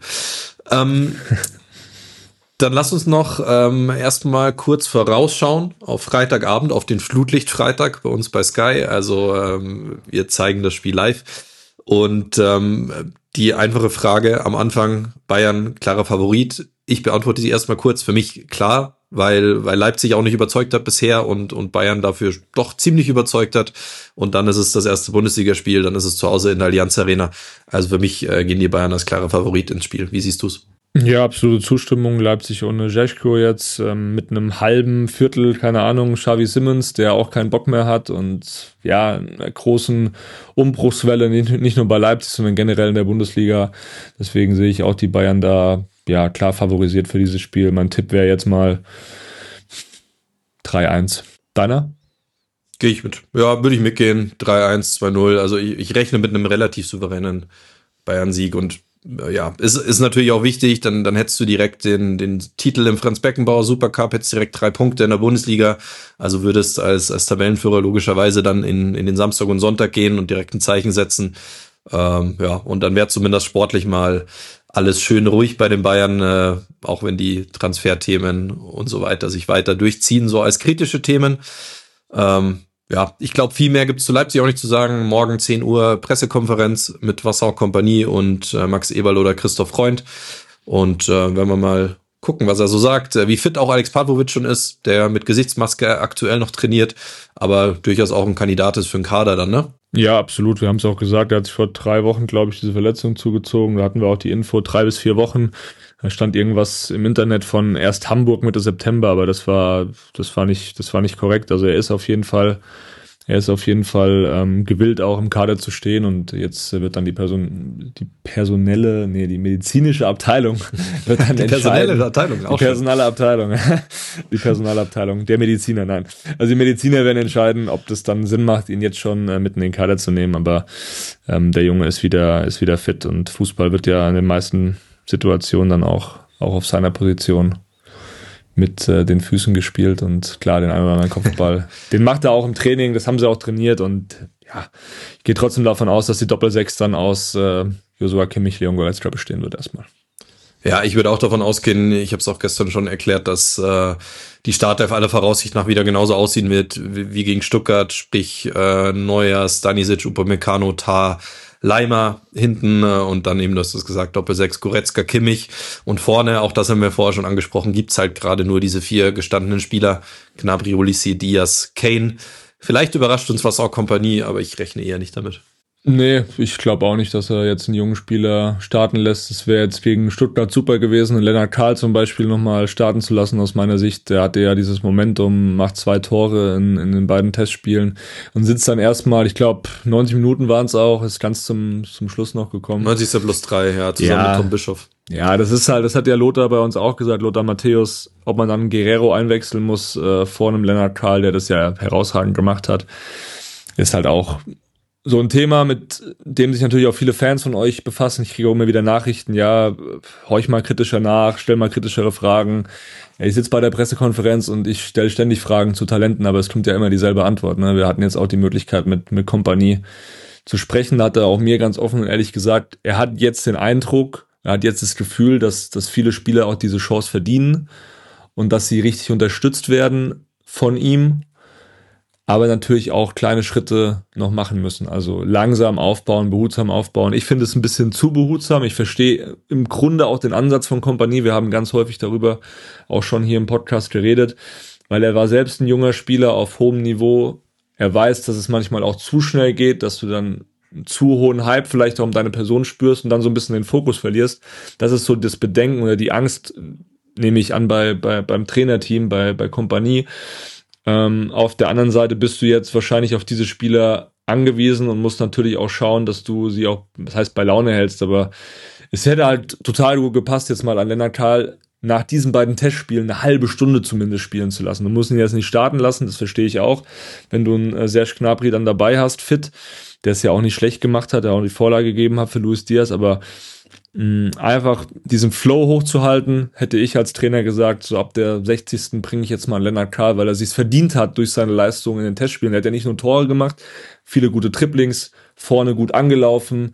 Dann lass uns noch erstmal kurz vorausschauen auf Freitagabend, auf den Flutlichtfreitag bei uns bei Sky. Also wir zeigen das Spiel live. Und die einfache Frage am Anfang, Bayern, klarer Favorit. Ich beantworte sie erstmal kurz. Für mich klar, weil Leipzig auch nicht überzeugt hat bisher und Bayern dafür doch ziemlich überzeugt hat. Und dann ist es das erste Bundesligaspiel, dann ist es zu Hause in der Allianz Arena. Also für mich gehen die Bayern als klarer Favorit ins Spiel. Wie siehst du's? Ja, absolute Zustimmung. Leipzig ohne Jeschko jetzt mit einem halben Viertel, keine Ahnung, Xavi Simons, der auch keinen Bock mehr hat und ja, einer großen Umbruchswelle, nicht nur bei Leipzig, sondern generell in der Bundesliga. Deswegen sehe ich auch die Bayern da ja klar favorisiert für dieses Spiel. Mein Tipp wäre jetzt mal 3-1. Deiner? Gehe ich mit. Ja, würde ich mitgehen. 3-1, 2-0. Also ich rechne mit einem relativ souveränen Bayern-Sieg und ja, ist natürlich auch wichtig, dann hättest du direkt den Titel im Franz-Beckenbauer Supercup, hättest direkt 3 Punkte in der Bundesliga, also würdest als Tabellenführer logischerweise dann in den Samstag und Sonntag gehen und direkt ein Zeichen setzen. Ja, und dann wäre zumindest sportlich mal alles schön ruhig bei den Bayern, auch wenn die Transferthemen und so weiter sich weiter durchziehen, so als kritische Themen. Ja, ich glaube, viel mehr gibt's zu Leipzig auch nicht zu sagen. Morgen 10 Uhr Pressekonferenz mit Wassau Kompanie und Max Eberl oder Christoph Freund. Und wenn wir mal gucken, was er so sagt, wie fit auch Alex Pavlovic schon ist, der mit Gesichtsmaske aktuell noch trainiert, aber durchaus auch ein Kandidat ist für den Kader dann, ne? Ja, absolut. Wir haben es auch gesagt, er hat sich vor 3 Wochen, glaube ich, diese Verletzung zugezogen. Da hatten wir auch die Info, 3 bis 4 Wochen. Da stand irgendwas im Internet von erst Hamburg Mitte September, aber das war nicht korrekt. Also er ist auf jeden Fall gewillt, auch im Kader zu stehen, und jetzt wird dann die medizinische Abteilung wird dann die personelle Abteilung auch. Die Personalabteilung der Mediziner, nein. Also die Mediziner werden entscheiden, ob das dann Sinn macht, ihn jetzt schon mitten in den Kader zu nehmen, aber der Junge ist wieder fit, und Fußball wird ja in den meisten Situationen dann auch auf seiner Position mit den Füßen gespielt, und klar, den einen oder anderen Kopfball, den macht er auch im Training, das haben sie auch trainiert, und ja, ich gehe trotzdem davon aus, dass die Doppel-6 dann aus Joshua Kimmich, Leon Goretzka bestehen wird erstmal. Ja, ich würde auch davon ausgehen, ich habe es auch gestern schon erklärt, dass die Startelf aller Voraussicht nach wieder genauso aussehen wird wie gegen Stuttgart, sprich Neuer, Stanisic, Upamecano, Tah, Leimer hinten und dann eben, du hast es gesagt, Doppel-6, Goretzka, Kimmich, und vorne, auch das haben wir vorher schon angesprochen, gibt's halt gerade nur diese 4 gestandenen Spieler, Gnabry, Olise, Diaz, Kane. Vielleicht überrascht uns was auch Kompanie, aber ich rechne eher nicht damit. Nee, ich glaube auch nicht, dass er jetzt einen jungen Spieler starten lässt. Es wäre jetzt gegen Stuttgart super gewesen, Lennart Kahl zum Beispiel nochmal starten zu lassen, aus meiner Sicht. Der hatte ja dieses Momentum, macht 2 Tore in den beiden Testspielen und sitzt dann erstmal, ich glaube 90 Minuten waren es auch, ist ganz zum Schluss noch gekommen. 90. plus 3, ja, zusammen mit Tom Bischoff. Ja, das ist halt, das hat ja Lothar bei uns auch gesagt, Lothar Matthäus, ob man dann Guerrero einwechseln muss vor einem Lennart Kahl, der das ja herausragend gemacht hat, ist halt auch so ein Thema, mit dem sich natürlich auch viele Fans von euch befassen. Ich kriege auch immer wieder Nachrichten, ja, horch mal kritischer nach, stell mal kritischere Fragen. Ja, ich sitze bei der Pressekonferenz und ich stelle ständig Fragen zu Talenten, aber es kommt ja immer dieselbe Antwort. Ne? Wir hatten jetzt auch die Möglichkeit, mit Kompanie zu sprechen. Da hat er auch mir ganz offen und ehrlich gesagt, er hat jetzt den Eindruck, er hat jetzt das Gefühl, dass viele Spieler auch diese Chance verdienen und dass sie richtig unterstützt werden von ihm, aber natürlich auch kleine Schritte noch machen müssen. Also langsam aufbauen, behutsam aufbauen. Ich finde es ein bisschen zu behutsam. Ich verstehe im Grunde auch den Ansatz von Kompanie. Wir haben ganz häufig darüber auch schon hier im Podcast geredet, weil er war selbst ein junger Spieler auf hohem Niveau. Er weiß, dass es manchmal auch zu schnell geht, dass du dann einen zu hohen Hype vielleicht auch um deine Person spürst und dann so ein bisschen den Fokus verlierst. Das ist so das Bedenken oder die Angst, nehme ich an, beim Trainerteam, bei Kompanie. Auf der anderen Seite bist du jetzt wahrscheinlich auf diese Spieler angewiesen und musst natürlich auch schauen, dass du sie auch, das heißt, bei Laune hältst, aber es hätte halt total gut gepasst, jetzt mal an Lennart Kahl nach diesen beiden Testspielen eine halbe Stunde zumindest spielen zu lassen. Du musst ihn jetzt nicht starten lassen, das verstehe ich auch, wenn du einen Serge Gnabry dann dabei hast, fit, der es ja auch nicht schlecht gemacht hat, der auch die Vorlage gegeben hat für Luis Diaz, aber einfach diesen Flow hochzuhalten, hätte ich als Trainer gesagt, so ab der 60. bringe ich jetzt mal Lennart Kahl, weil er sich's verdient hat durch seine Leistung in den Testspielen. Er hat ja nicht nur Tore gemacht, viele gute Dribblings, vorne gut angelaufen,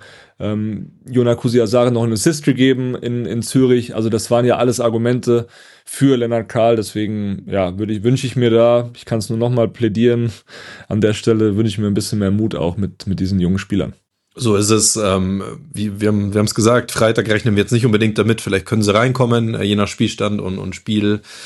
Jona Kusiasare noch einen Assist gegeben in Zürich, also das waren ja alles Argumente für Lennart Kahl, deswegen ja, wünsche ich mir da, ich kann es nur nochmal plädieren, an der Stelle wünsche ich mir ein bisschen mehr Mut auch mit diesen jungen Spielern. So ist es. Wir haben es gesagt, Freitag rechnen wir jetzt nicht unbedingt damit. Vielleicht können sie reinkommen, je nach Spielstand und Spiel.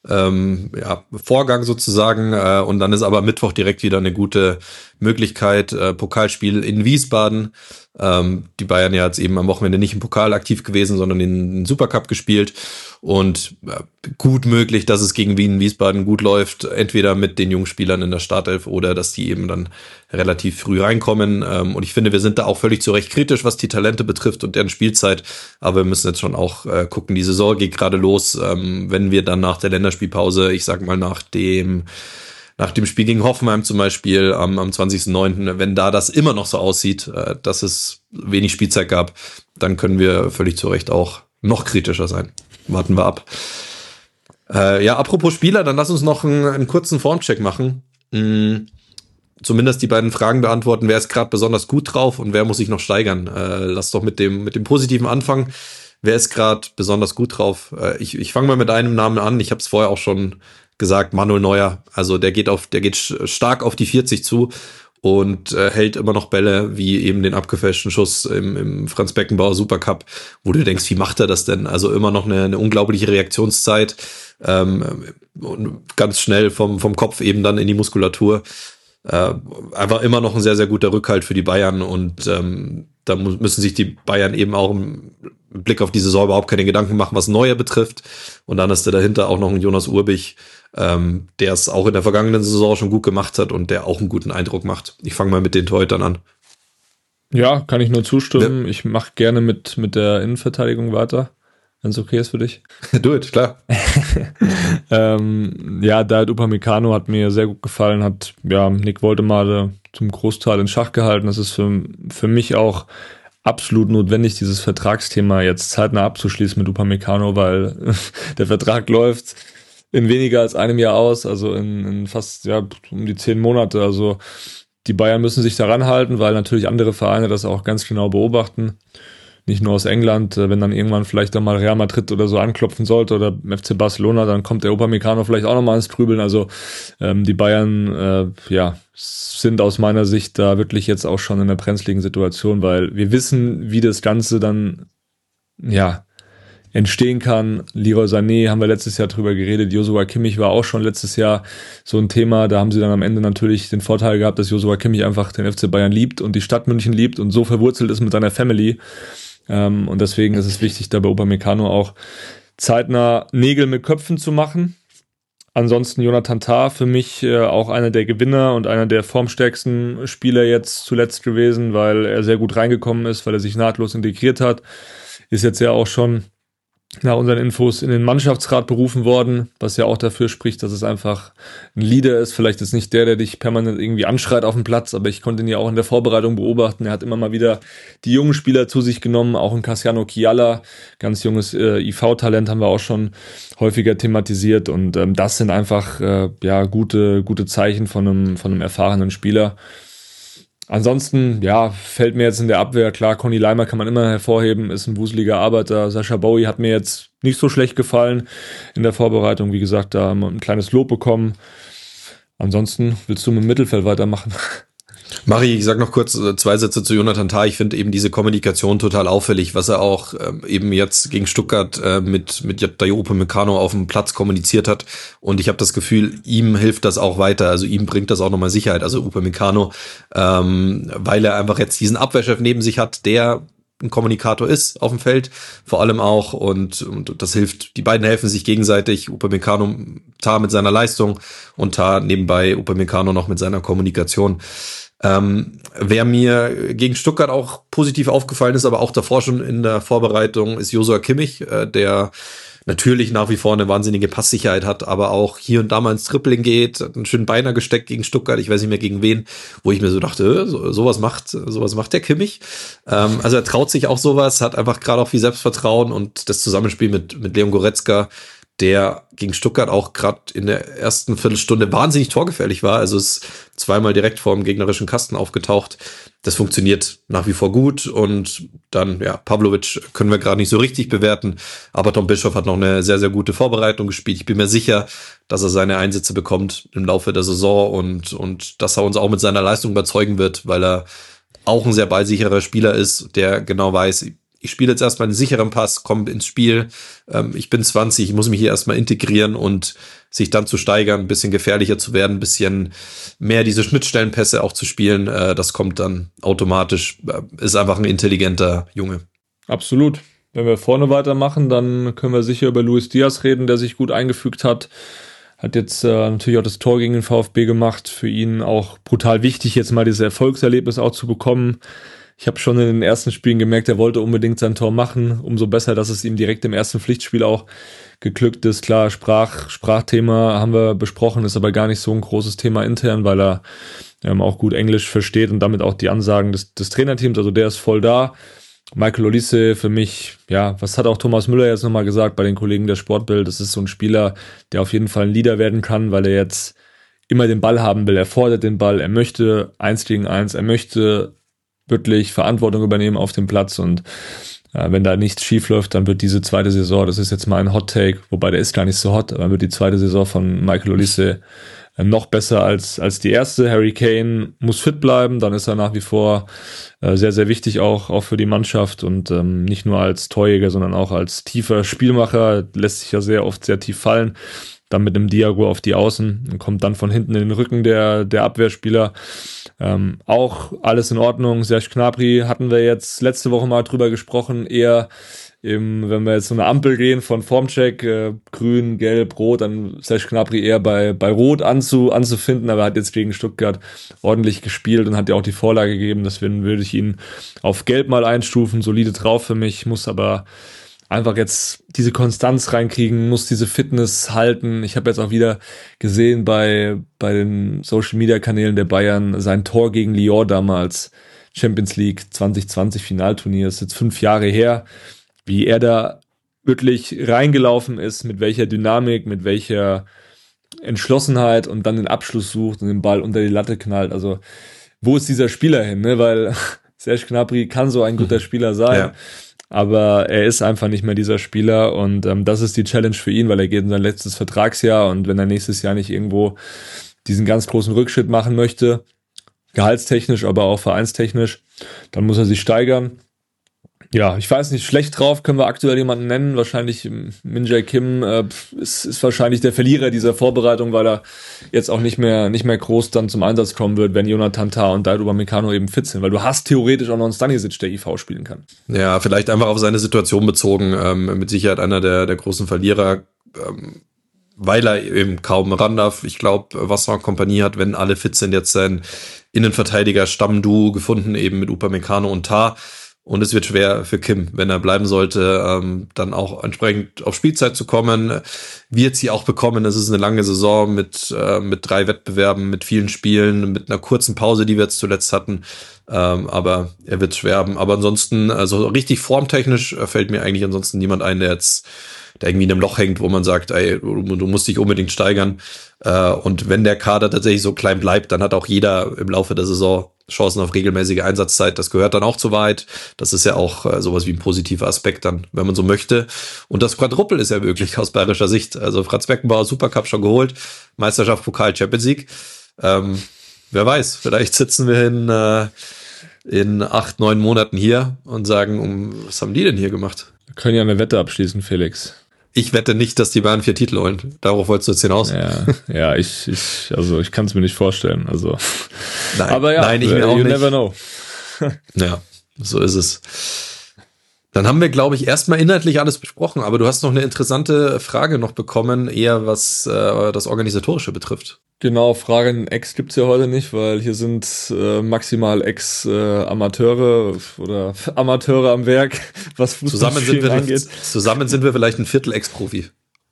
Vorgang sozusagen. Und dann ist aber Mittwoch direkt wieder eine gute Möglichkeit. Pokalspiel in Wiesbaden. Die Bayern ja jetzt eben am Wochenende nicht im Pokal aktiv gewesen, sondern in den Supercup gespielt. Und gut möglich, dass es gegen Wien Wiesbaden gut läuft. Entweder mit den jungen Spielern in der Startelf oder dass die eben dann relativ früh reinkommen. Und ich finde, wir sind da auch völlig zu Recht kritisch, was die Talente betrifft und deren Spielzeit. Aber wir müssen jetzt schon auch gucken, die Saison geht gerade los. Wenn wir dann nach der Länderspielpause, ich sag mal nach dem Spiel gegen Hoffenheim zum Beispiel am 20.09., wenn da das immer noch so aussieht, dass es wenig Spielzeit gab, dann können wir völlig zu Recht auch noch kritischer sein. Warten wir ab. Apropos Spieler, dann lass uns noch einen kurzen Formcheck machen. Zumindest die beiden Fragen beantworten. Wer ist gerade besonders gut drauf und wer muss sich noch steigern? Lass doch mit dem Positiven anfangen. Wer ist gerade besonders gut drauf? Ich fange mal mit einem Namen an. Ich habe es vorher auch schon gesagt, Manuel Neuer. Also der geht stark auf die 40 zu und hält immer noch Bälle wie eben den abgefälschten Schuss im Franz Beckenbauer Supercup, wo du denkst, wie macht er das denn? Also immer noch eine unglaubliche Reaktionszeit, und ganz schnell vom Kopf eben dann in die Muskulatur. Einfach immer noch ein sehr, sehr guter Rückhalt für die Bayern und da müssen sich die Bayern eben auch im Blick auf die Saison überhaupt keine Gedanken machen, was Neuer betrifft. Und dann ist da dahinter auch noch ein Jonas Urbich, der es auch in der vergangenen Saison schon gut gemacht hat und der auch einen guten Eindruck macht. Ich fange mal mit den Torhütern an. Ja, kann ich nur zustimmen. Ich mache gerne mit der Innenverteidigung weiter, wenn es okay ist für dich. Do it, klar. Dayot Upamecano hat mir sehr gut gefallen, hat Nick Woltemade zum Großteil in Schach gehalten. Das ist für mich auch absolut notwendig, dieses Vertragsthema jetzt zeitnah abzuschließen mit Upamecano, weil der Vertrag läuft in weniger als einem Jahr aus, also in fast um die 10 Monate. Also die Bayern müssen sich daran halten, weil natürlich andere Vereine das auch ganz genau beobachten. Nicht nur aus England, wenn dann irgendwann vielleicht dann mal Real Madrid oder so anklopfen sollte oder FC Barcelona, dann kommt der Upamecano vielleicht auch nochmal ins Trübeln. Also die Bayern sind aus meiner Sicht da wirklich jetzt auch schon in einer brenzligen Situation, weil wir wissen, wie das Ganze dann entstehen kann. Leroy Sané haben wir letztes Jahr drüber geredet. Joshua Kimmich war auch schon letztes Jahr so ein Thema. Da haben sie dann am Ende natürlich den Vorteil gehabt, dass Joshua Kimmich einfach den FC Bayern liebt und die Stadt München liebt und so verwurzelt ist mit seiner Family. Und deswegen ist es wichtig, da bei Upamecano auch zeitnah Nägel mit Köpfen zu machen. Ansonsten Jonathan Tah für mich auch einer der Gewinner und einer der formstärksten Spieler jetzt zuletzt gewesen, weil er sehr gut reingekommen ist, weil er sich nahtlos integriert hat. Ist jetzt ja auch schon nach unseren Infos in den Mannschaftsrat berufen worden, was ja auch dafür spricht, dass es einfach ein Leader ist. Vielleicht ist nicht der dich permanent irgendwie anschreit auf dem Platz, aber ich konnte ihn ja auch in der Vorbereitung beobachten. Er hat immer mal wieder die jungen Spieler zu sich genommen, auch ein Cassiano Chiala, ganz junges IV-Talent, haben wir auch schon häufiger thematisiert und das sind einfach gute Zeichen von einem erfahrenen Spieler. Ansonsten, fällt mir jetzt in der Abwehr, klar, Conny Leimer kann man immer hervorheben, ist ein wuseliger Arbeiter. Sascha Bowie hat mir jetzt nicht so schlecht gefallen in der Vorbereitung. Wie gesagt, da haben wir ein kleines Lob bekommen. Ansonsten willst du mit dem Mittelfeld weitermachen? Mari, ich sag noch kurz 2 Sätze zu Jonathan Tah. Ich finde eben diese Kommunikation total auffällig, was er auch eben jetzt gegen Stuttgart mit Dayot Upamecano auf dem Platz kommuniziert hat. Und ich habe das Gefühl, ihm hilft das auch weiter. Also ihm bringt das auch nochmal Sicherheit. Also Upamecano, weil er einfach jetzt diesen Abwehrchef neben sich hat, der ein Kommunikator ist auf dem Feld, vor allem auch. Und das hilft, die beiden helfen sich gegenseitig. Upamecano, Tah mit seiner Leistung und Tah nebenbei Upamecano noch mit seiner Kommunikation. Wer mir gegen Stuttgart auch positiv aufgefallen ist, aber auch davor schon in der Vorbereitung, ist Joshua Kimmich, der natürlich nach wie vor eine wahnsinnige Passsicherheit hat, aber auch hier und da mal ins Tripling geht, hat einen schönen Beiner gesteckt gegen Stuttgart, ich weiß nicht mehr gegen wen, wo ich mir so dachte, sowas macht der Kimmich. Also er traut sich auch sowas, hat einfach gerade auch viel Selbstvertrauen und das Zusammenspiel mit Leon Goretzka, der gegen Stuttgart auch gerade in der ersten Viertelstunde wahnsinnig torgefährlich war, also ist zweimal direkt vor dem gegnerischen Kasten aufgetaucht. Das funktioniert nach wie vor gut und dann, Pavlovic können wir gerade nicht so richtig bewerten, aber Tom Bischoff hat noch eine sehr, sehr gute Vorbereitung gespielt. Ich bin mir sicher, dass er seine Einsätze bekommt im Laufe der Saison und dass er uns auch mit seiner Leistung überzeugen wird, weil er auch ein sehr ballsicherer Spieler ist, der genau weiß, ich spiele jetzt erstmal einen sicheren Pass, komme ins Spiel, ich bin 20, ich muss mich hier erstmal integrieren und sich dann zu steigern, ein bisschen gefährlicher zu werden, ein bisschen mehr diese Schnittstellenpässe auch zu spielen, das kommt dann automatisch, ist einfach ein intelligenter Junge. Absolut. Wenn wir vorne weitermachen, dann können wir sicher über Luis Diaz reden, der sich gut eingefügt hat. Hat jetzt natürlich auch das Tor gegen den VfB gemacht. Für ihn auch brutal wichtig, jetzt mal dieses Erfolgserlebnis auch zu bekommen. Ich habe schon in den ersten Spielen gemerkt, er wollte unbedingt sein Tor machen. Umso besser, dass es ihm direkt im ersten Pflichtspiel auch geglückt ist. Klar, Sprachthema haben wir besprochen, ist aber gar nicht so ein großes Thema intern, weil er auch gut Englisch versteht und damit auch die Ansagen des Trainerteams. Also der ist voll da. Michael Olise für mich, ja, was hat auch Thomas Müller jetzt nochmal gesagt bei den Kollegen der Sportbild, das ist so ein Spieler, der auf jeden Fall ein Leader werden kann, weil er jetzt immer den Ball haben will, er fordert den Ball, er möchte 1 gegen 1, er möchte wirklich Verantwortung übernehmen auf dem Platz und wenn da nichts schief läuft, dann wird diese zweite Saison, das ist jetzt mal ein Hot-Take, wobei der ist gar nicht so hot, aber wird die zweite Saison von Michael Olise noch besser als die erste. Harry Kane muss fit bleiben, dann ist er nach wie vor sehr, sehr wichtig auch für die Mannschaft und nicht nur als Torjäger, sondern auch als tiefer Spielmacher, lässt sich ja sehr oft sehr tief fallen, dann mit einem Diago auf die Außen und kommt dann von hinten in den Rücken der Abwehrspieler. Auch alles in Ordnung. Serge Gnabry hatten wir jetzt letzte Woche mal drüber gesprochen, eher wenn wir jetzt so eine Ampel gehen von Formcheck, grün, gelb, rot, dann Serge Gnabry eher bei rot anzufinden, aber er hat jetzt gegen Stuttgart ordentlich gespielt und hat ja auch die Vorlage gegeben, deswegen würde ich ihn auf gelb mal einstufen, solide drauf für mich, muss aber einfach jetzt diese Konstanz reinkriegen, muss diese Fitness halten. Ich habe jetzt auch wieder gesehen bei den Social-Media-Kanälen der Bayern sein Tor gegen Lyon damals, Champions League 2020 Finalturnier, ist jetzt 5 Jahre her, wie er da wirklich reingelaufen ist, mit welcher Dynamik, mit welcher Entschlossenheit und dann den Abschluss sucht und den Ball unter die Latte knallt. Also wo ist dieser Spieler hin? Ne? Weil Serge Gnabry kann so ein guter Spieler sein, ja, aber er ist einfach nicht mehr dieser Spieler und das ist die Challenge für ihn, weil er geht in sein letztes Vertragsjahr und wenn er nächstes Jahr nicht irgendwo diesen ganz großen Rückschritt machen möchte, gehaltstechnisch, aber auch vereinstechnisch, dann muss er sich steigern. Ja, ich weiß nicht, schlecht drauf können wir aktuell jemanden nennen. Wahrscheinlich Min Jae Kim ist wahrscheinlich der Verlierer dieser Vorbereitung, weil er jetzt auch nicht mehr groß dann zum Einsatz kommen wird, wenn Jonathan Tah und Dayot Upamecano eben fit sind. Weil du hast theoretisch auch noch einen Stanisic, der IV spielen kann. Ja, vielleicht einfach auf seine Situation bezogen. Mit Sicherheit einer der großen Verlierer, weil er eben kaum ran darf. Ich glaube, Vincent Kompanie hat, wenn alle fit sind, jetzt sein Innenverteidiger-Stammduo gefunden, eben mit Upamecano und Tah. Und es wird schwer für Kim, wenn er bleiben sollte, dann auch entsprechend auf Spielzeit zu kommen. Wird sie auch bekommen. Es ist eine lange Saison mit 3 Wettbewerben, mit vielen Spielen, mit einer kurzen Pause, die wir jetzt zuletzt hatten. Aber er wird schwer haben. Aber ansonsten, also richtig formtechnisch fällt mir eigentlich ansonsten niemand ein, der irgendwie in einem Loch hängt, wo man sagt, ey, du musst dich unbedingt steigern. Und wenn der Kader tatsächlich so klein bleibt, dann hat auch jeder im Laufe der Saison Chancen auf regelmäßige Einsatzzeit. Das gehört dann auch zu weit. Das ist ja auch sowas wie ein positiver Aspekt dann, wenn man so möchte. Und das Quadruppel ist ja möglich aus bayerischer Sicht. Also Franz Beckenbauer Supercup schon geholt, Meisterschaft, Pokal, Champions League. Wer weiß, vielleicht sitzen wir in 8-9 Monaten hier und sagen, was haben die denn hier gemacht? Wir können ja eine Wette abschließen, Felix. Ich wette nicht, dass die Bayern 4 Titel holen. Darauf wolltest du jetzt hinaus. Ja, ich kann es mir nicht vorstellen. Also, nein, aber ja, nein, ich mir auch you nicht. Never know. Ja, so ist es. Dann haben wir, glaube ich, erstmal inhaltlich alles besprochen, aber du hast noch eine interessante Frage noch bekommen, eher was das Organisatorische betrifft. Genau, Fragen Ex gibt's ja heute nicht, weil hier sind maximal Ex-Amateure oder Amateure am Werk, was Fußballspielen angeht. Zusammen sind wir vielleicht ein Viertel Ex-Profi.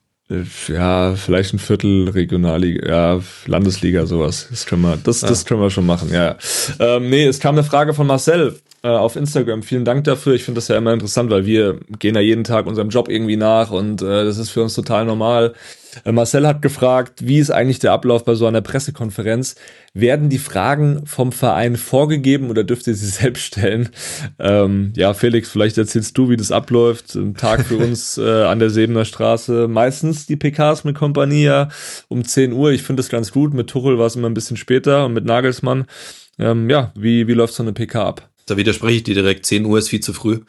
Ja, vielleicht ein Viertel Regionalliga, ja, Landesliga, sowas. Das können wir schon machen, ja. Nee, es kam eine Frage von Marcel auf Instagram. Vielen Dank dafür. Ich finde das ja immer interessant, weil wir gehen ja jeden Tag unserem Job irgendwie nach und das ist für uns total normal. Marcel hat gefragt, wie ist eigentlich der Ablauf bei so einer Pressekonferenz? Werden die Fragen vom Verein vorgegeben oder dürft ihr sie selbst stellen? Ja, Felix, vielleicht erzählst du, wie das abläuft. Ein Tag für uns an der Sebener Straße. Meistens die PKs mit Kompanie ja um 10 Uhr. Ich finde das ganz gut. Mit Tuchel war es immer ein bisschen später und mit Nagelsmann. Ja, wie läuft so eine PK ab? Da widerspreche ich dir direkt, 10 Uhr ist viel zu früh.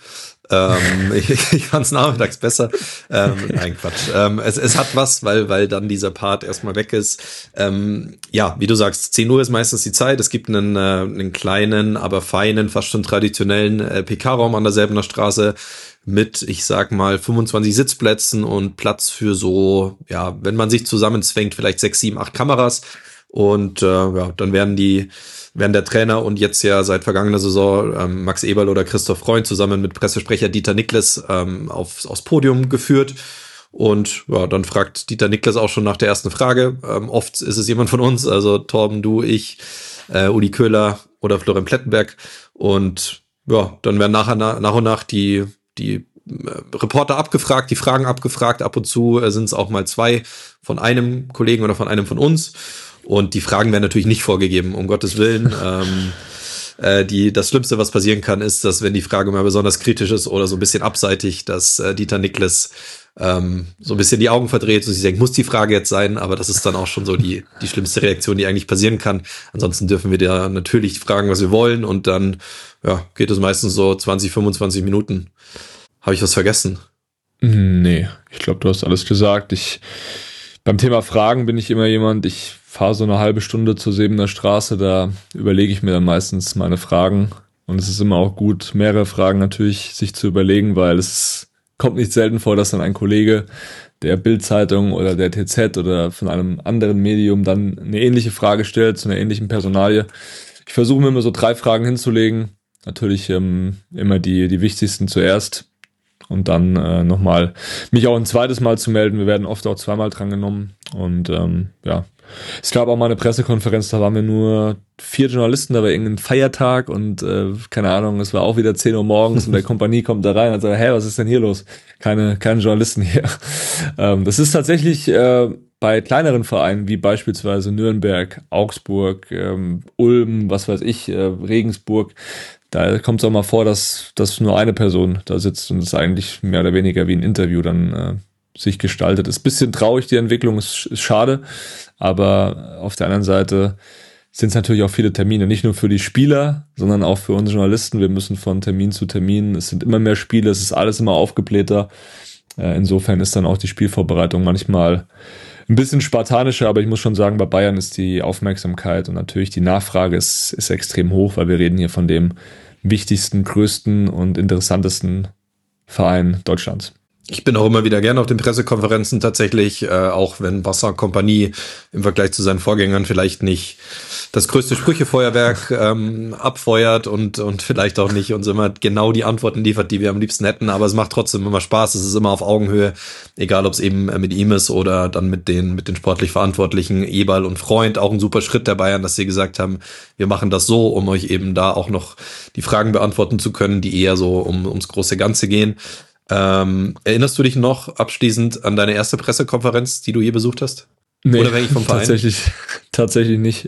Ich fand es nachmittags besser. Nein, Quatsch. Es hat was, weil dann dieser Part erstmal weg ist. Ja, wie du sagst, 10 Uhr ist meistens die Zeit. Es gibt einen kleinen, aber feinen, fast schon traditionellen PK-Raum an der Säbener Straße mit, ich sag mal, 25 Sitzplätzen und Platz für so, ja, wenn man sich zusammenzwängt, vielleicht 6, 7, 8 Kameras. Und ja, dann werden der Trainer und jetzt ja seit vergangener Saison Max Eberl oder Christoph Freund zusammen mit Pressesprecher Dieter Niklas aufs Podium geführt. Und ja, dann fragt Dieter Niklas auch schon nach der ersten Frage. Oft ist es jemand von uns, also Torben, du, ich, Uli Köhler oder Florian Plettenberg. Und ja, dann werden nach und nach die Reporter abgefragt, die Fragen abgefragt. Ab und zu sind es auch mal 2 von einem Kollegen oder von einem von uns. Und die Fragen werden natürlich nicht vorgegeben, um Gottes Willen. Das Schlimmste, was passieren kann, ist, dass wenn die Frage mal besonders kritisch ist oder so ein bisschen abseitig, dass Dieter Niklas so ein bisschen die Augen verdreht und sie denkt, muss die Frage jetzt sein? Aber das ist dann auch schon so die schlimmste Reaktion, die eigentlich passieren kann. Ansonsten dürfen wir da natürlich fragen, was wir wollen. Und dann ja, geht es meistens so 20, 25 Minuten. Habe ich was vergessen? Nee, ich glaube, du hast alles gesagt. Beim Thema Fragen bin ich immer jemand, ich fahre so eine halbe Stunde zur Säbener Straße, da überlege ich mir dann meistens meine Fragen. Und es ist immer auch gut, mehrere Fragen natürlich sich zu überlegen, weil es kommt nicht selten vor, dass dann ein Kollege der Bild-Zeitung oder der TZ oder von einem anderen Medium dann eine ähnliche Frage stellt, zu einer ähnlichen Personalie. Ich versuche mir immer so 3 Fragen hinzulegen. Natürlich immer die wichtigsten zuerst. Und dann nochmal mich auch ein zweites Mal zu melden. Wir werden oft auch 2-mal drangenommen. Und ja, es gab auch mal eine Pressekonferenz, da waren wir nur 4 Journalisten, da war irgendein Feiertag und keine Ahnung, es war auch wieder 10 Uhr morgens und der Kompanie kommt da rein und sagt, hey, was ist denn hier los? Keine Journalisten hier. Das ist tatsächlich bei kleineren Vereinen, wie beispielsweise Nürnberg, Augsburg, Ulm, was weiß ich, Regensburg, da kommt es auch mal vor, dass nur eine Person da sitzt und es eigentlich mehr oder weniger wie ein Interview dann sich gestaltet. Ist ein bisschen traurig, die Entwicklung, ist schade, aber auf der anderen Seite sind es natürlich auch viele Termine, nicht nur für die Spieler, sondern auch für uns Journalisten. Wir müssen von Termin zu Termin, es sind immer mehr Spiele, es ist alles immer aufgeblähter. Insofern ist dann auch die Spielvorbereitung manchmal ein bisschen spartanischer, aber ich muss schon sagen, bei Bayern ist die Aufmerksamkeit und natürlich die Nachfrage ist extrem hoch, weil wir reden hier von dem wichtigsten, größten und interessantesten Verein Deutschlands. Ich bin auch immer wieder gerne auf den Pressekonferenzen tatsächlich, auch wenn Wasser Kompanie im Vergleich zu seinen Vorgängern vielleicht nicht das größte Sprüchefeuerwerk abfeuert und vielleicht auch nicht uns immer genau die Antworten liefert, die wir am liebsten hätten, aber es macht trotzdem immer Spaß, es ist immer auf Augenhöhe, egal ob es eben mit ihm ist oder dann mit den sportlich Verantwortlichen, Eberl und Freund, auch ein super Schritt der Bayern, dass sie gesagt haben, wir machen das so, um euch eben da auch noch die Fragen beantworten zu können, die eher so ums große Ganze gehen. Erinnerst du dich noch abschließend an deine erste Pressekonferenz, die du je besucht hast? Nee, Unabhängig vom Verein? Tatsächlich nicht.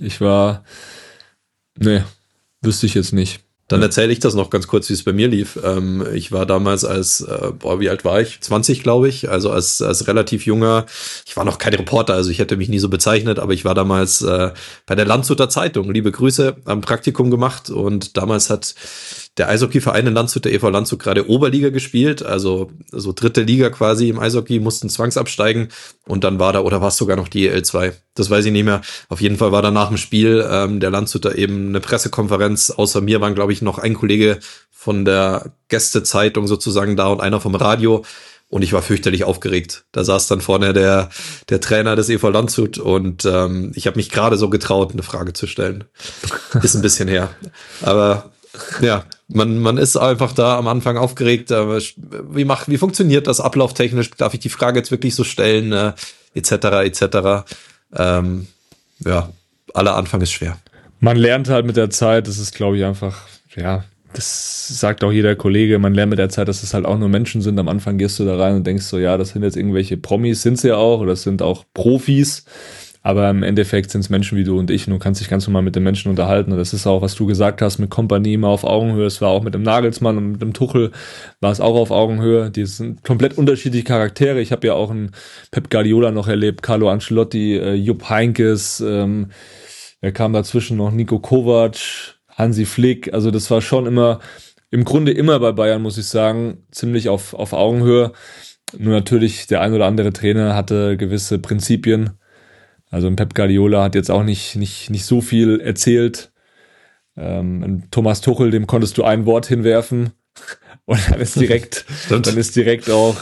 Wüsste ich jetzt nicht. Dann erzähle ich das noch ganz kurz, wie es bei mir lief. Ich war damals wie alt war ich? 20, glaube ich. Also als relativ junger, ich war noch kein Reporter, also ich hätte mich nie so bezeichnet, aber ich war damals bei der Landshuter Zeitung, liebe Grüße, am Praktikum gemacht und damals hat der Eishockeyverein in Landshut, der EV Landshut, gerade Oberliga gespielt, also so 3. Liga quasi im Eishockey, mussten zwangsabsteigen und dann war es sogar noch die EL2. Das weiß ich nicht mehr. Auf jeden Fall war da nach dem Spiel der Landshuter eben eine Pressekonferenz. Außer mir waren, glaube ich, noch ein Kollege von der Gästezeitung sozusagen da und einer vom Radio. Und ich war fürchterlich aufgeregt. Da saß dann vorne der Trainer des EV Landshut und ich habe mich gerade so getraut, eine Frage zu stellen. Ist ein bisschen her. Aber ja, man ist einfach da am Anfang aufgeregt. Wie funktioniert das ablauftechnisch? Darf ich die Frage jetzt wirklich so stellen? Etc. Ja, aller Anfang ist schwer. Man lernt halt mit der Zeit, das ist, glaube ich, einfach, ja, das sagt auch jeder Kollege, man lernt mit der Zeit, dass es halt auch nur Menschen sind. Am Anfang gehst du da rein und denkst so, ja, das sind jetzt irgendwelche Promis, sind sie ja auch, oder das sind auch Profis. Aber im Endeffekt sind es Menschen wie du und ich und du kannst dich ganz normal mit den Menschen unterhalten. Und das ist auch, was du gesagt hast, mit Kompanie immer auf Augenhöhe. Es war auch mit dem Nagelsmann und mit dem Tuchel war es auch auf Augenhöhe. Die sind komplett unterschiedliche Charaktere. Ich habe ja auch einen Pep Guardiola noch erlebt, Carlo Ancelotti, Jupp Heynckes, wer kam dazwischen noch, Niko Kovac, Hansi Flick. Also das war schon im Grunde immer bei Bayern, muss ich sagen, ziemlich auf Augenhöhe. Nur natürlich, der ein oder andere Trainer hatte gewisse Prinzipien. Also ein Pep Guardiola hat jetzt auch nicht so viel erzählt. Thomas Tuchel, dem konntest du ein Wort hinwerfen und dann ist direkt auch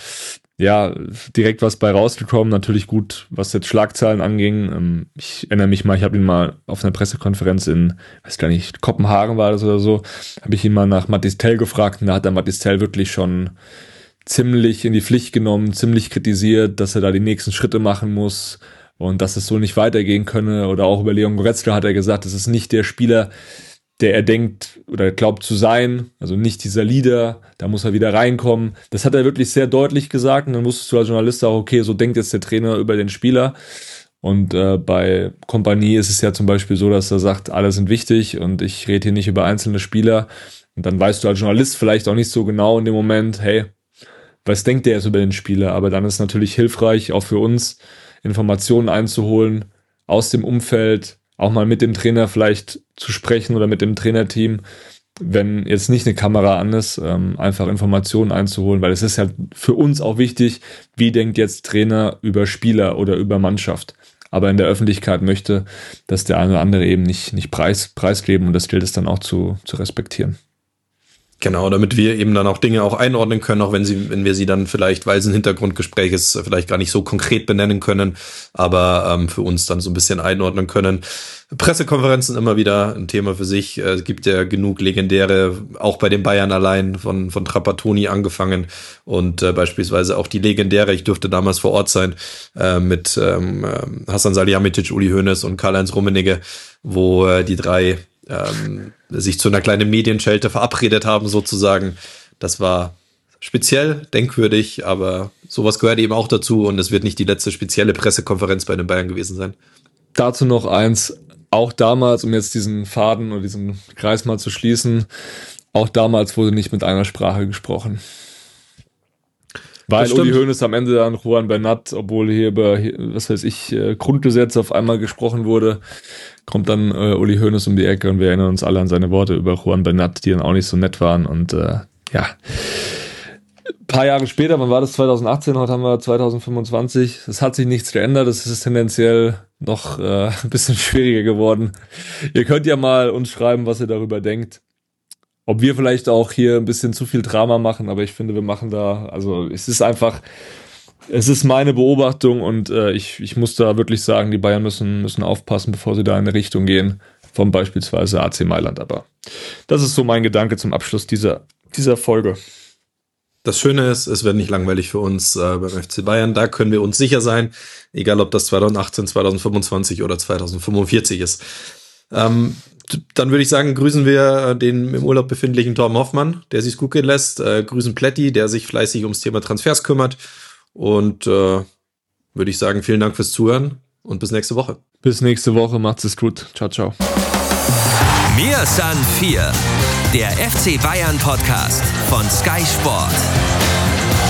direkt was bei rausgekommen. Natürlich gut, was jetzt Schlagzahlen anging. Ich erinnere mich mal, ich habe ihn mal auf einer Pressekonferenz in, weiß gar nicht, Kopenhagen war das oder so, habe ich ihn mal nach Mathys Tel gefragt und da hat der Mathys Tel wirklich schon ziemlich in die Pflicht genommen, ziemlich kritisiert, dass er da die nächsten Schritte machen muss und dass es so nicht weitergehen könne. Oder auch über Leon Goretzka hat er gesagt, das ist nicht der Spieler, der er denkt oder glaubt zu sein, also nicht dieser Leader, da muss er wieder reinkommen. Das hat er wirklich sehr deutlich gesagt und dann wusstest du als Journalist auch, okay, so denkt jetzt der Trainer über den Spieler. Und bei Kompanie ist es ja zum Beispiel so, dass er sagt, alle sind wichtig und ich rede hier nicht über einzelne Spieler. Und dann weißt du als Journalist vielleicht auch nicht so genau in dem Moment, hey, was denkt der jetzt über den Spieler? Aber dann ist es natürlich hilfreich, auch für uns, Informationen einzuholen aus dem Umfeld, auch mal mit dem Trainer vielleicht zu sprechen oder mit dem Trainerteam, wenn jetzt nicht eine Kamera an ist, einfach Informationen einzuholen, weil es ist ja für uns auch wichtig, wie denkt jetzt Trainer über Spieler oder über Mannschaft. Aber in der Öffentlichkeit möchte, dass der eine oder andere eben nicht preisgeben und das gilt es dann auch zu respektieren. Genau, damit wir eben dann auch Dinge auch einordnen können, auch wenn wir sie dann vielleicht, weil es ein Hintergrundgespräch ist, vielleicht gar nicht so konkret benennen können, aber für uns dann so ein bisschen einordnen können. Pressekonferenzen immer wieder ein Thema für sich. Es gibt ja genug legendäre, auch bei den Bayern allein, von Trapattoni angefangen und beispielsweise auch die legendäre, ich durfte damals vor Ort sein, mit Hasan Salihamidzic, Uli Hoeneß und Karl-Heinz Rummenigge, wo die drei sich zu einer kleinen Medienschelte verabredet haben sozusagen. Das war speziell, denkwürdig, aber sowas gehört eben auch dazu und es wird nicht die letzte spezielle Pressekonferenz bei den Bayern gewesen sein. Dazu noch eins, auch damals, um jetzt diesen Faden oder diesen Kreis mal zu schließen, auch damals wurde nicht mit einer Sprache gesprochen. Weil Uli Hoeneß am Ende dann Juan Bernat, obwohl hier über, was weiß ich, Grundgesetz auf einmal gesprochen wurde, kommt dann Uli Hoeneß um die Ecke und wir erinnern uns alle an seine Worte über Juan Bernat, die dann auch nicht so nett waren und ein paar Jahre später, wann war das, 2018, heute haben wir 2025, es hat sich nichts geändert, es ist tendenziell noch ein bisschen schwieriger geworden. Ihr könnt ja mal uns schreiben, was ihr darüber denkt. Ob wir vielleicht auch hier ein bisschen zu viel Drama machen, aber ich finde, wir machen da, also es ist meine Beobachtung und ich muss da wirklich sagen, die Bayern müssen aufpassen, bevor sie da in eine Richtung gehen, von beispielsweise AC Mailand. Aber das ist so mein Gedanke zum Abschluss dieser Folge. Das Schöne ist, es wird nicht langweilig für uns beim FC Bayern. Da können wir uns sicher sein, egal ob das 2018, 2025 oder 2045 ist. Dann würde ich sagen, grüßen wir den im Urlaub befindlichen Torben Hoffmann, der sich's gut gehen lässt. Grüßen Plätti, der sich fleißig ums Thema Transfers kümmert. Und würde ich sagen, vielen Dank fürs Zuhören und bis nächste Woche. Bis nächste Woche, macht's es gut. Ciao, ciao. Mir san 4, der FC Bayern Podcast von Sky Sport.